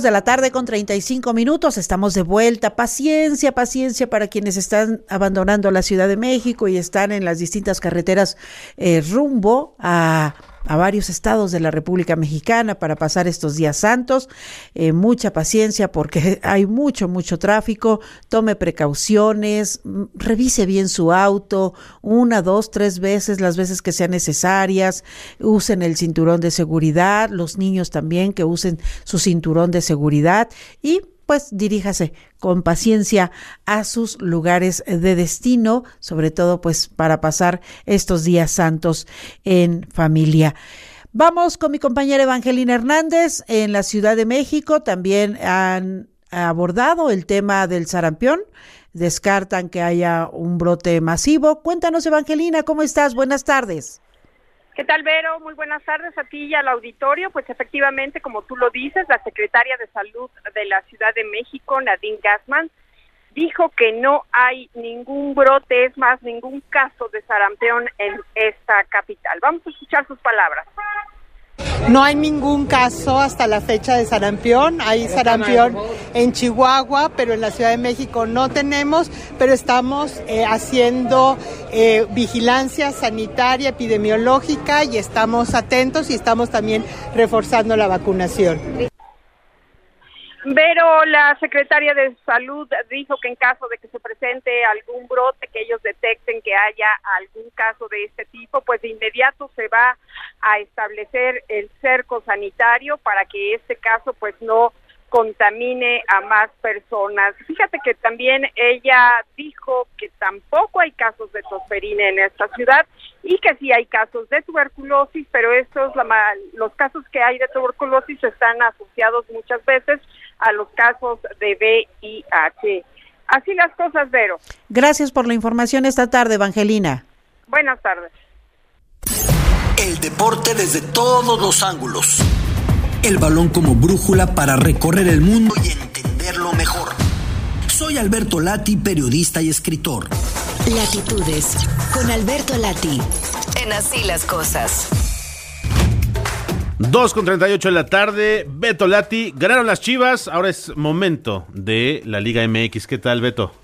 2:35 p.m, estamos de vuelta. Paciencia para quienes están abandonando la Ciudad de México y están en las distintas carreteras rumbo a varios estados de la República Mexicana para pasar estos días santos. Mucha paciencia porque hay mucho tráfico. Tome precauciones, revise bien su auto 1, 2, 3 veces, las veces que sean necesarias. Usen el cinturón de seguridad, los niños también que usen su cinturón de seguridad, y pues diríjase con paciencia a sus lugares de destino, sobre todo pues para pasar estos días santos en familia. Vamos con mi compañera Evangelina Hernández en la Ciudad de México. También han abordado el tema del sarampión. Descartan que haya un brote masivo. Cuéntanos, Evangelina, ¿cómo estás? Buenas tardes. ¿Qué tal, Vero? Muy buenas tardes a ti y al auditorio. Pues efectivamente, como tú lo dices, la secretaria de Salud de la Ciudad de México, Nadine Gassman, dijo que no hay ningún brote, es más, ningún caso de sarampión en esta capital. Vamos a escuchar sus palabras. No hay ningún caso hasta la fecha de sarampión. Hay sarampión en Chihuahua, pero en la Ciudad de México no tenemos, pero estamos haciendo vigilancia sanitaria, epidemiológica, y estamos atentos y estamos también reforzando la vacunación. Pero la secretaria de Salud dijo que en caso de que se presente algún brote, que ellos detecten que haya algún caso de este tipo, pues de inmediato se va a establecer el cerco sanitario para que este caso pues no contamine a más personas. Fíjate que también ella dijo que tampoco hay casos de tosferina en esta ciudad y que sí hay casos de tuberculosis, pero los casos que hay de tuberculosis están asociados muchas veces a los casos de VIH. Así las cosas, Vero. Gracias por la información esta tarde, Evangelina. Buenas tardes. El deporte desde todos los ángulos. El balón como brújula para recorrer el mundo y entenderlo mejor. Soy Alberto Lati, periodista y escritor. Latitudes, con Alberto Lati, en Así las Cosas. 2:38 de la tarde, Beto Lati, ganaron las Chivas, ahora es momento de la Liga MX. ¿Qué tal, Beto?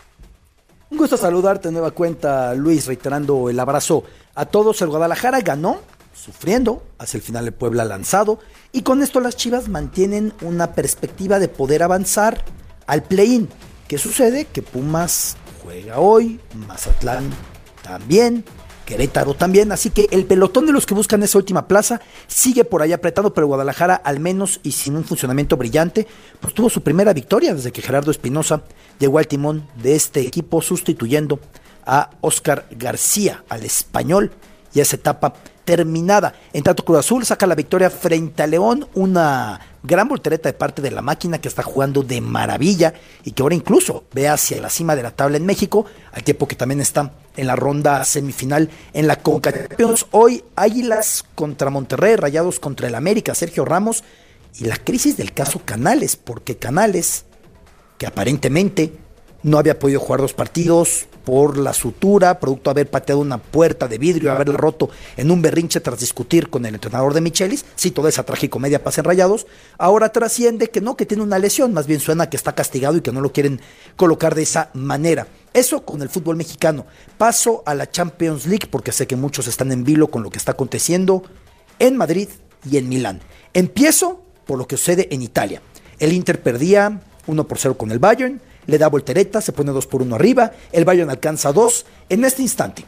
Un gusto saludarte, nueva cuenta, Luis, reiterando el abrazo a todos. El Guadalajara ganó, sufriendo, hacia el final el Puebla lanzado, y con esto las Chivas mantienen una perspectiva de poder avanzar al play-in. ¿Qué sucede? Que Pumas juega hoy, Mazatlán también, Querétaro también, así que el pelotón de los que buscan esa última plaza sigue por ahí apretado, pero Guadalajara, al menos y sin un funcionamiento brillante, pues tuvo su primera victoria desde que Gerardo Espinosa llegó al timón de este equipo, sustituyendo a Óscar García, al español, y esa etapa terminada. En tanto, Cruz Azul saca la victoria frente a León, una gran voltereta de parte de la máquina que está jugando de maravilla y que ahora incluso ve hacia la cima de la tabla en México, al tiempo que también está en la ronda semifinal en la Conca Champions. Hoy Águilas contra Monterrey, Rayados contra el América, Sergio Ramos, y la crisis del caso Canales, porque Canales, que aparentemente no había podido jugar 2 partidos por la sutura, producto de haber pateado una puerta de vidrio, haberla roto en un berrinche tras discutir con el entrenador de Michelis, sí, toda esa tragicomedia pasa en Rayados, ahora trasciende que no, que tiene una lesión, más bien suena que está castigado y que no lo quieren colocar de esa manera. Eso con el fútbol mexicano. Paso a la Champions League, porque sé que muchos están en vilo con lo que está aconteciendo en Madrid y en Milán. Empiezo por lo que sucede en Italia. El Inter perdía 1-0 con el Bayern, le da voltereta, se pone 2-1 arriba, el Bayern alcanza 2. En este instante,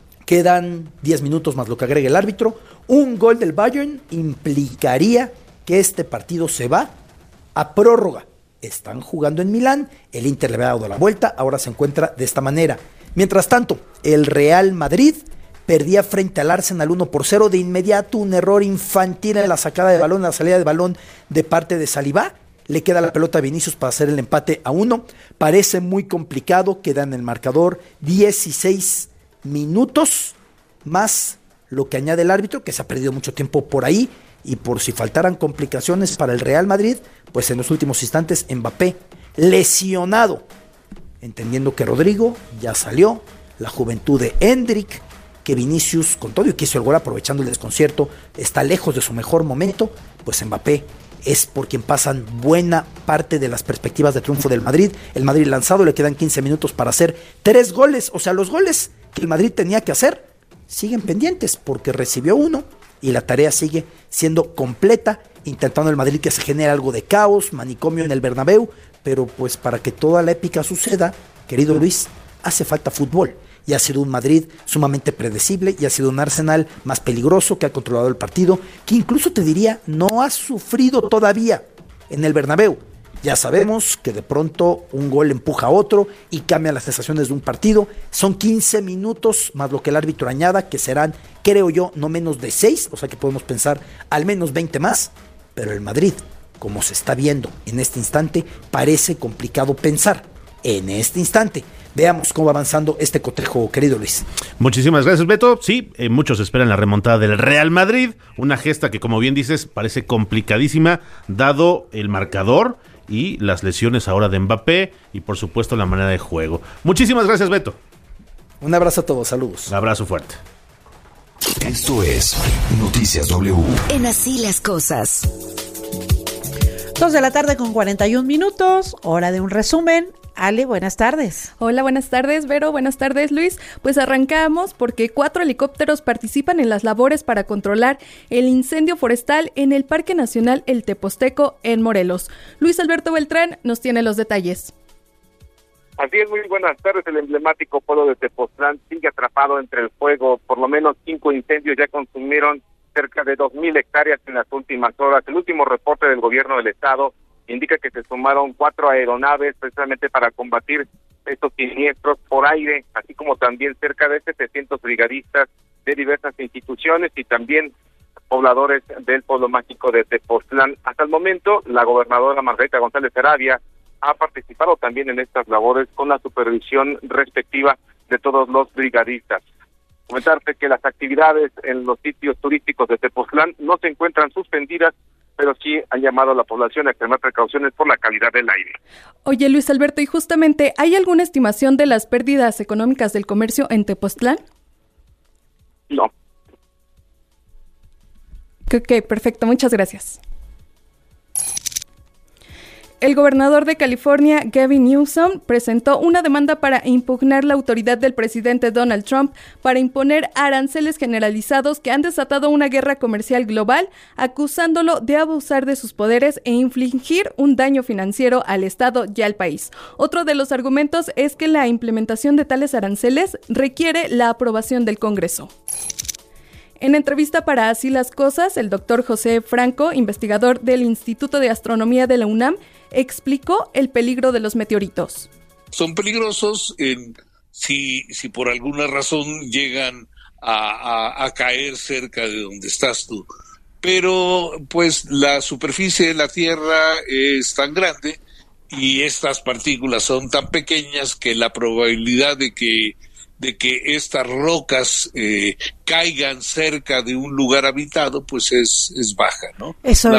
quedan 10 minutos más lo que agrega el árbitro. Un gol del Bayern implicaría que este partido se va a prórroga. Están jugando en Milán, el Inter le había dado la vuelta, ahora se encuentra de esta manera. Mientras tanto, el Real Madrid perdía frente al Arsenal 1-0, de inmediato un error infantil en la sacada de balón, en la salida de balón de parte de Saliba. Le queda la pelota a Vinicius para hacer el empate a 1. Parece muy complicado, queda en el marcador 16 minutos más lo que añade el árbitro, que se ha perdido mucho tiempo por ahí, y por si faltaran complicaciones para el Real Madrid, pues en los últimos instantes Mbappé lesionado, entendiendo que Rodrigo ya salió, la juventud de Endrick, que Vinicius con todo y que hizo el gol aprovechando el desconcierto, está lejos de su mejor momento, pues Mbappé es por quien pasan buena parte de las perspectivas de triunfo del Madrid. El Madrid lanzado, le quedan 15 minutos para hacer 3 goles, o sea, los goles que el Madrid tenía que hacer siguen pendientes porque recibió 1 y la tarea sigue siendo completa, intentando el Madrid que se genere algo de caos, manicomio en el Bernabéu, pero pues para que toda la épica suceda, querido Luis, hace falta fútbol. Y ha sido un Madrid sumamente predecible, y ha sido un Arsenal más peligroso que ha controlado el partido, que incluso te diría no ha sufrido todavía en el Bernabéu. Ya sabemos que de pronto un gol empuja a otro y cambia las sensaciones de un partido. Son 15 minutos más lo que el árbitro añada, que serán, creo yo, no menos de 6, o sea que podemos pensar al menos 20 más, pero el Madrid, como se está viendo en este instante, parece complicado pensar en este instante. Veamos cómo va avanzando este cotejo, querido Luis. Muchísimas gracias, Beto. Sí, muchos esperan la remontada del Real Madrid, una gesta que, como bien dices, parece complicadísima, dado el marcador y las lesiones ahora de Mbappé y, por supuesto, la manera de juego. Muchísimas gracias, Beto. Un abrazo a todos, saludos. Un abrazo fuerte. Esto es Noticias W. En Así las Cosas. 2 de la tarde con 41 minutos, hora de un resumen. Ale, buenas tardes. Hola, buenas tardes, Vero. Buenas tardes, Luis. Pues arrancamos porque 4 helicópteros participan en las labores para controlar el incendio forestal en el Parque Nacional El Teposteco en Morelos. Luis Alberto Beltrán nos tiene los detalles. Así es, muy buenas tardes. El emblemático pueblo de Tepoztlán sigue atrapado entre el fuego. Por lo menos 5 incendios ya consumieron cerca de 2,000 hectáreas en las últimas horas. El último reporte del gobierno del estado indica que se sumaron 4 aeronaves precisamente para combatir estos siniestros por aire, así como también cerca de 700 brigadistas de diversas instituciones y también pobladores del pueblo mágico de Tepoztlán. Hasta el momento, la gobernadora Margarita González Sarabia ha participado también en estas labores con la supervisión respectiva de todos los brigadistas. Comentarte que las actividades en los sitios turísticos de Tepoztlán no se encuentran suspendidas, pero sí han llamado a la población a extremar precauciones por la calidad del aire. Oye, Luis Alberto, y justamente, ¿hay alguna estimación de las pérdidas económicas del comercio en Tepoztlán? No. Ok, perfecto, muchas gracias. El gobernador de California, Gavin Newsom, presentó una demanda para impugnar la autoridad del presidente Donald Trump para imponer aranceles generalizados que han desatado una guerra comercial global, acusándolo de abusar de sus poderes e infligir un daño financiero al Estado y al país. Otro de los argumentos es que la implementación de tales aranceles requiere la aprobación del Congreso. En entrevista para Así las Cosas, el doctor José Franco, investigador del Instituto de Astronomía de la UNAM, explicó el peligro de los meteoritos. Son peligrosos si por alguna razón llegan a caer cerca de donde estás tú. Pero pues la superficie de la Tierra es tan grande y estas partículas son tan pequeñas que la probabilidad de que estas rocas caigan cerca de un lugar habitado, pues es baja, ¿no?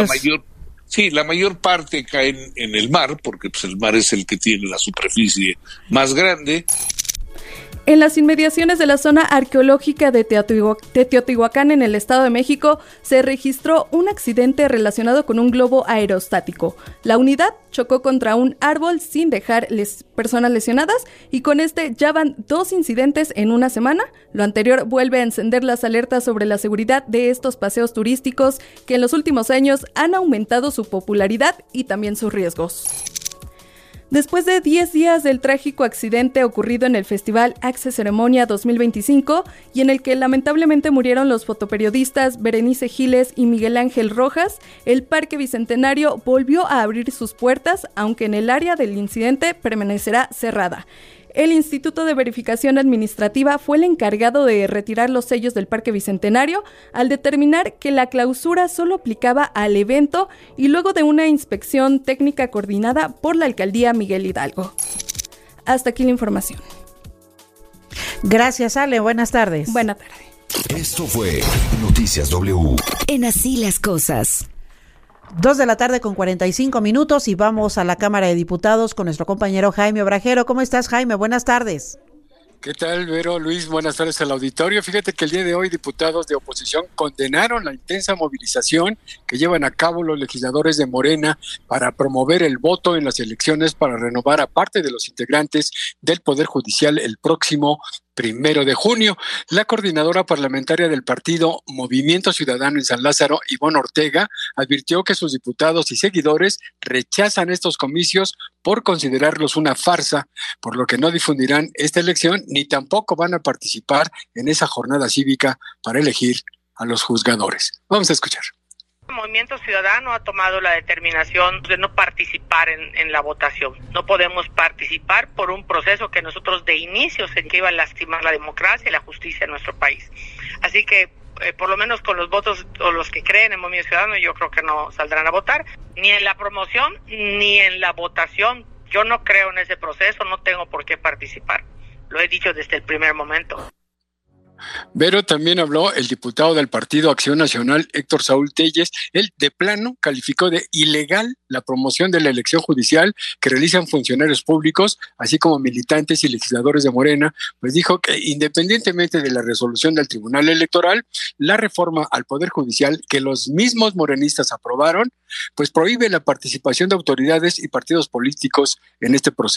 La mayor parte caen en el mar, porque pues el mar es el que tiene la superficie más grande. En las inmediaciones de la zona arqueológica de Teotihuacán, en el Estado de México, se registró un accidente relacionado con un globo aerostático. La unidad chocó contra un árbol sin dejar personas lesionadas y con este ya van 2 incidentes en una semana. Lo anterior vuelve a encender las alertas sobre la seguridad de estos paseos turísticos que en los últimos años han aumentado su popularidad y también sus riesgos. Después de 10 días del trágico accidente ocurrido en el Festival Axe Ceremonia 2025 y en el que lamentablemente murieron los fotoperiodistas Berenice Giles y Miguel Ángel Rojas, el Parque Bicentenario volvió a abrir sus puertas, aunque en el área del incidente permanecerá cerrada. El Instituto de Verificación Administrativa fue el encargado de retirar los sellos del Parque Bicentenario al determinar que la clausura solo aplicaba al evento y luego de una inspección técnica coordinada por la Alcaldía Miguel Hidalgo. Hasta aquí la información. Gracias, Ale. Buenas tardes. Buenas tardes. Esto fue Noticias W. En Así las Cosas. 2:45 p.m. y vamos a la Cámara de Diputados con nuestro compañero Jaime Obrajero. ¿Cómo estás, Jaime? Buenas tardes. ¿Qué tal, Vero, Luis? Buenas tardes al auditorio. Fíjate que el día de hoy diputados de oposición condenaron la intensa movilización que llevan a cabo los legisladores de Morena para promover el voto en las elecciones para renovar a parte de los integrantes del Poder Judicial el próximo 1 de junio. La coordinadora parlamentaria del partido Movimiento Ciudadano en San Lázaro, Ivonne Ortega, advirtió que sus diputados y seguidores rechazan estos comicios por considerarlos una farsa, por lo que no difundirán esta elección ni tampoco van a participar en esa jornada cívica para elegir a los juzgadores. Vamos a escuchar. El Movimiento Ciudadano ha tomado la determinación de no participar en la votación. No podemos participar por un proceso que nosotros de inicio se iba a lastimar la democracia y la justicia en nuestro país. Así que, por lo menos con los votos o los que creen en Movimiento Ciudadano, yo creo que no saldrán a votar, ni en la promoción ni en la votación. Yo no creo en ese proceso, no tengo por qué participar. Lo he dicho desde el primer momento. Pero también habló el diputado del Partido Acción Nacional, Héctor Saúl Telles. Él de plano calificó de ilegal la promoción de la elección judicial que realizan funcionarios públicos, así como militantes y legisladores de Morena, pues dijo que independientemente de la resolución del Tribunal Electoral, la reforma al Poder Judicial que los mismos morenistas aprobaron, pues prohíbe la participación de autoridades y partidos políticos en este proceso.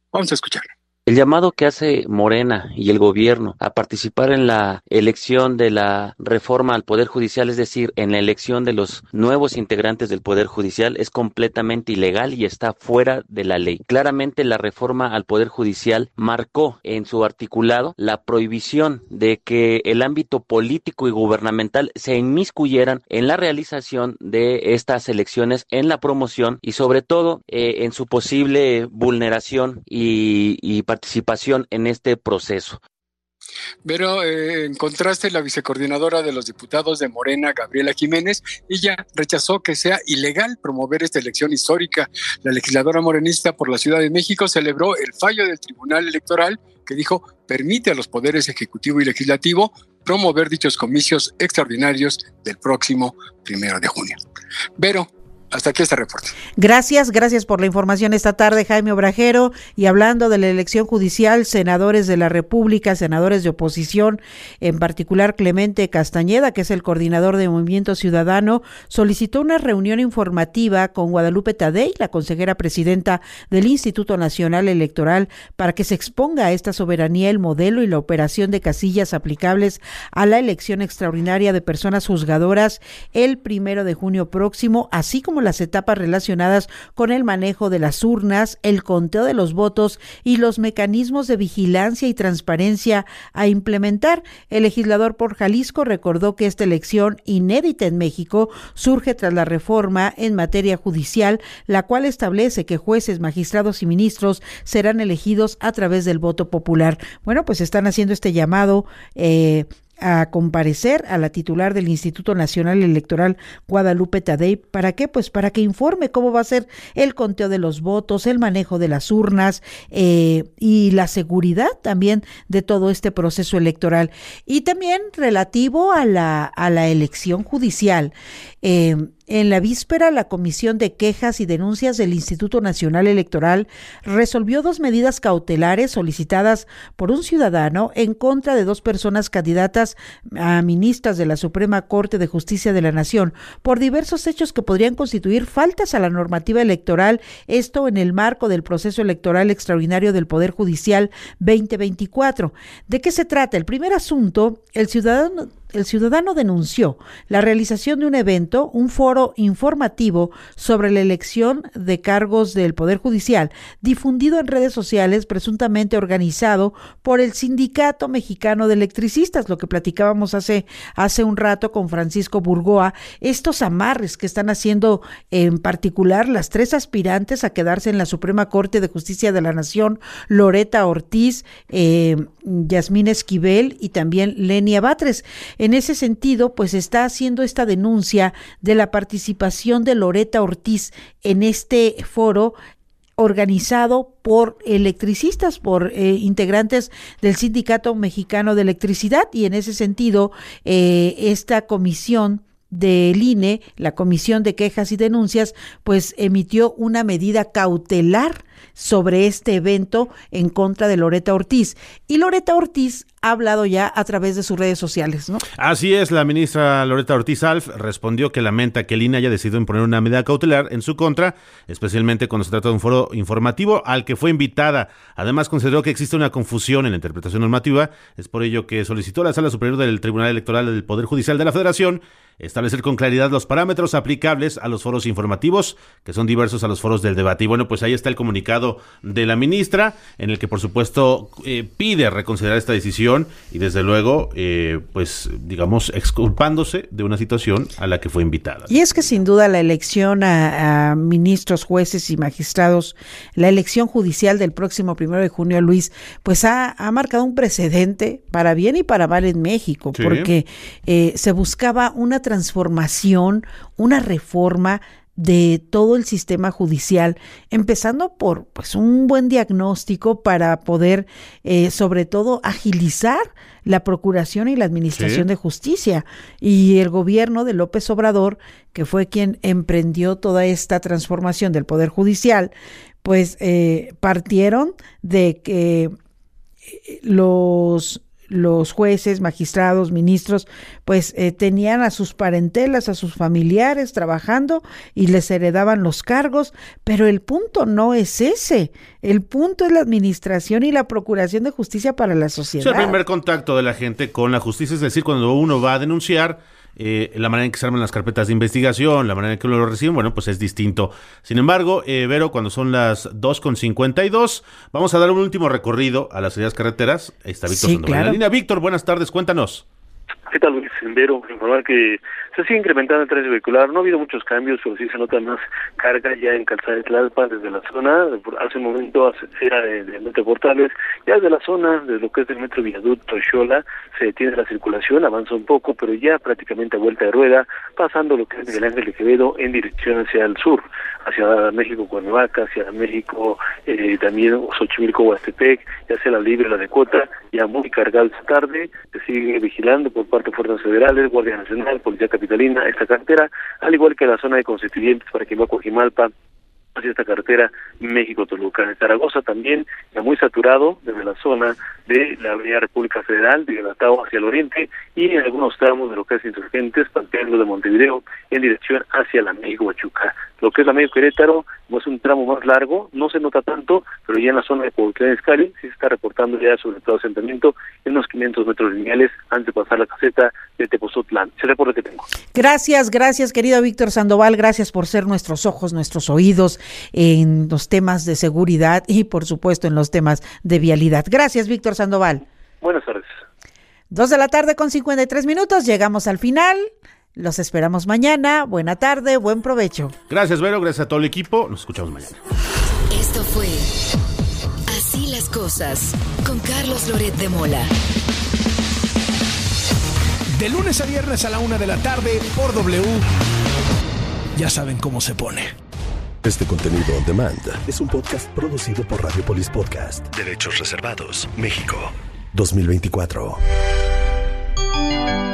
Vamos a escucharlo. El llamado que hace Morena y el gobierno a participar en la elección de la reforma al Poder Judicial, es decir, en la elección de los nuevos integrantes del Poder Judicial, es completamente ilegal y está fuera de la ley. Claramente la reforma al Poder Judicial marcó en su articulado la prohibición de que el ámbito político y gubernamental se inmiscuyeran en la realización de estas elecciones, en la promoción y sobre todo en su posible vulneración y participación en este proceso. Pero en contraste, la vicecoordinadora de los diputados de Morena, Gabriela Jiménez, ella rechazó que sea ilegal promover esta elección histórica. La legisladora morenista por la Ciudad de México celebró el fallo del Tribunal Electoral que dijo permite a los poderes ejecutivo y legislativo promover dichos comicios extraordinarios del próximo 1 de junio. Vero, hasta aquí este reporte. Gracias por la información esta tarde, Jaime Obrajero. Y hablando de la elección judicial, senadores de la República, senadores de oposición, en particular Clemente Castañeda, que es el coordinador de Movimiento Ciudadano, solicitó una reunión informativa con Guadalupe Tadei, la consejera presidenta del Instituto Nacional Electoral, para que se exponga a esta soberanía el modelo y la operación de casillas aplicables a la elección extraordinaria de personas juzgadoras el 1 de junio próximo, así como las etapas relacionadas con el manejo de las urnas, el conteo de los votos y los mecanismos de vigilancia y transparencia a implementar. El legislador por Jalisco recordó que esta elección inédita en México surge tras la reforma en materia judicial, la cual establece que jueces, magistrados y ministros serán elegidos a través del voto popular. Bueno, pues están haciendo este llamado a comparecer a la titular del Instituto Nacional Electoral, Guadalupe Tadei. ¿Para qué? Pues para que informe cómo va a ser el conteo de los votos, el manejo de las urnas y la seguridad también de todo este proceso electoral. Y también relativo a la elección judicial. En la víspera, la Comisión de Quejas y Denuncias del Instituto Nacional Electoral resolvió 2 medidas cautelares solicitadas por un ciudadano en contra de 2 personas candidatas a ministras de la Suprema Corte de Justicia de la Nación por diversos hechos que podrían constituir faltas a la normativa electoral, esto en el marco del proceso electoral extraordinario del Poder Judicial 2024. ¿De qué se trata? El primer asunto, el ciudadano denunció la realización de un evento, un foro informativo sobre la elección de cargos del Poder Judicial, difundido en redes sociales, presuntamente organizado por el Sindicato Mexicano de Electricistas, lo que platicábamos hace un rato con Francisco Burgoa, estos amarres que están haciendo en particular las 3 aspirantes a quedarse en la Suprema Corte de Justicia de la Nación, Loreta Ortiz, Yasmín Esquivel y también Lenia Batres. En ese sentido, pues está haciendo esta denuncia de la participación de Loreta Ortiz en este foro organizado por electricistas, por integrantes del Sindicato Mexicano de Electricidad, y en ese sentido esta comisión del INE, la Comisión de Quejas y Denuncias, pues emitió una medida cautelar sobre este evento en contra de Loreta Ortiz. Y Loreta Ortiz ha hablado ya a través de sus redes sociales, ¿no? Así es, la ministra Loreta Ortiz Alf respondió que lamenta que el INE haya decidido imponer una medida cautelar en su contra, especialmente cuando se trata de un foro informativo al que fue invitada. Además, consideró que existe una confusión en la interpretación normativa, es por ello que solicitó a la Sala Superior del Tribunal Electoral del Poder Judicial de la Federación establecer con claridad los parámetros aplicables a los foros informativos, que son diversos a los foros del debate. Y bueno, pues ahí está el comunicado de la ministra, en el que por supuesto pide reconsiderar esta decisión y desde luego, pues digamos, exculpándose de una situación a la que fue invitada. Y es que sin duda la elección a ministros, jueces y magistrados, la elección judicial del próximo 1 de junio, Luis, pues ha marcado un precedente para bien y para mal en México, sí, porque se buscaba una transformación, una reforma de todo el sistema judicial, empezando por pues un buen diagnóstico para poder sobre todo agilizar la procuración y la administración de justicia. Y el gobierno de López Obrador, que fue quien emprendió toda esta transformación del Poder Judicial, pues partieron de que los los jueces, magistrados, ministros, pues tenían a sus parentelas, a sus familiares trabajando y les heredaban los cargos, pero el punto no es ese, el punto es la administración y la procuración de justicia para la sociedad. Es el primer contacto de la gente con la justicia, es decir, cuando uno va a denunciar, la manera en que se arman las carpetas de investigación, la manera en que uno lo reciben, bueno, pues es distinto. Sin embargo, Vero, cuando son las 2:52, vamos a dar un último recorrido a las salidas carreteras. Ahí está Víctor Sandoval en la línea. Víctor, buenas tardes, cuéntanos. ¿Qué tal, Luis? Vero, informar que se sigue incrementando el tránsito vehicular. No ha habido muchos cambios, pero sí se nota más carga ya en Calzada de Tlalpan desde la zona. Hace un momento era de Metro Portales. Ya desde la zona, de lo que es el Metro Viaducto Xola, se detiene la circulación, avanza un poco, pero ya prácticamente a vuelta de rueda, pasando lo que es Miguel Ángel de Quevedo en dirección hacia el sur, hacia México, Cuernavaca, hacia México, también Xochimilco, Huastepec, ya sea la libre, la de Cota, ya muy cargada esta tarde. Se sigue vigilando por parte de fuerzas federales, Guardia Nacional, Policía Capitalina, esta carretera, al igual que la zona de Constituyentes para quien va a Coajimalpa, hacia esta carretera México-Toluca. En Zaragoza también, ya muy saturado desde la zona de la Avenida República Federal, de Guelatao hacia el oriente, y en algunos tramos de lo que es Insurgentes, Panteón de Montevideo, en dirección hacia la México-Pachuca. Lo que es la México-Querétaro, es un tramo más largo, no se nota tanto, pero ya en la zona de Cuauhtémoc Izcalli sí se está reportando ya sobre todo asentamiento en unos 500 metros lineales antes de pasar la caseta de Tepozotlán. Ese reporte que tengo. Gracias, querido Víctor Sandoval, gracias por ser nuestros ojos, nuestros oídos en los temas de seguridad y por supuesto en los temas de vialidad. Gracias, Víctor Sandoval. Buenas tardes. 2:53 p.m, llegamos al final. Los esperamos mañana. Buena tarde, buen provecho. Gracias, Vero, gracias a todo el equipo. Nos escuchamos mañana. Esto fue Así las Cosas con Carlos Loret de Mola. De lunes a viernes a la 1:00 p.m. por W. Ya saben cómo se pone. Este contenido on demand es un podcast producido por Radiopolis Podcast. Derechos reservados. México 2024.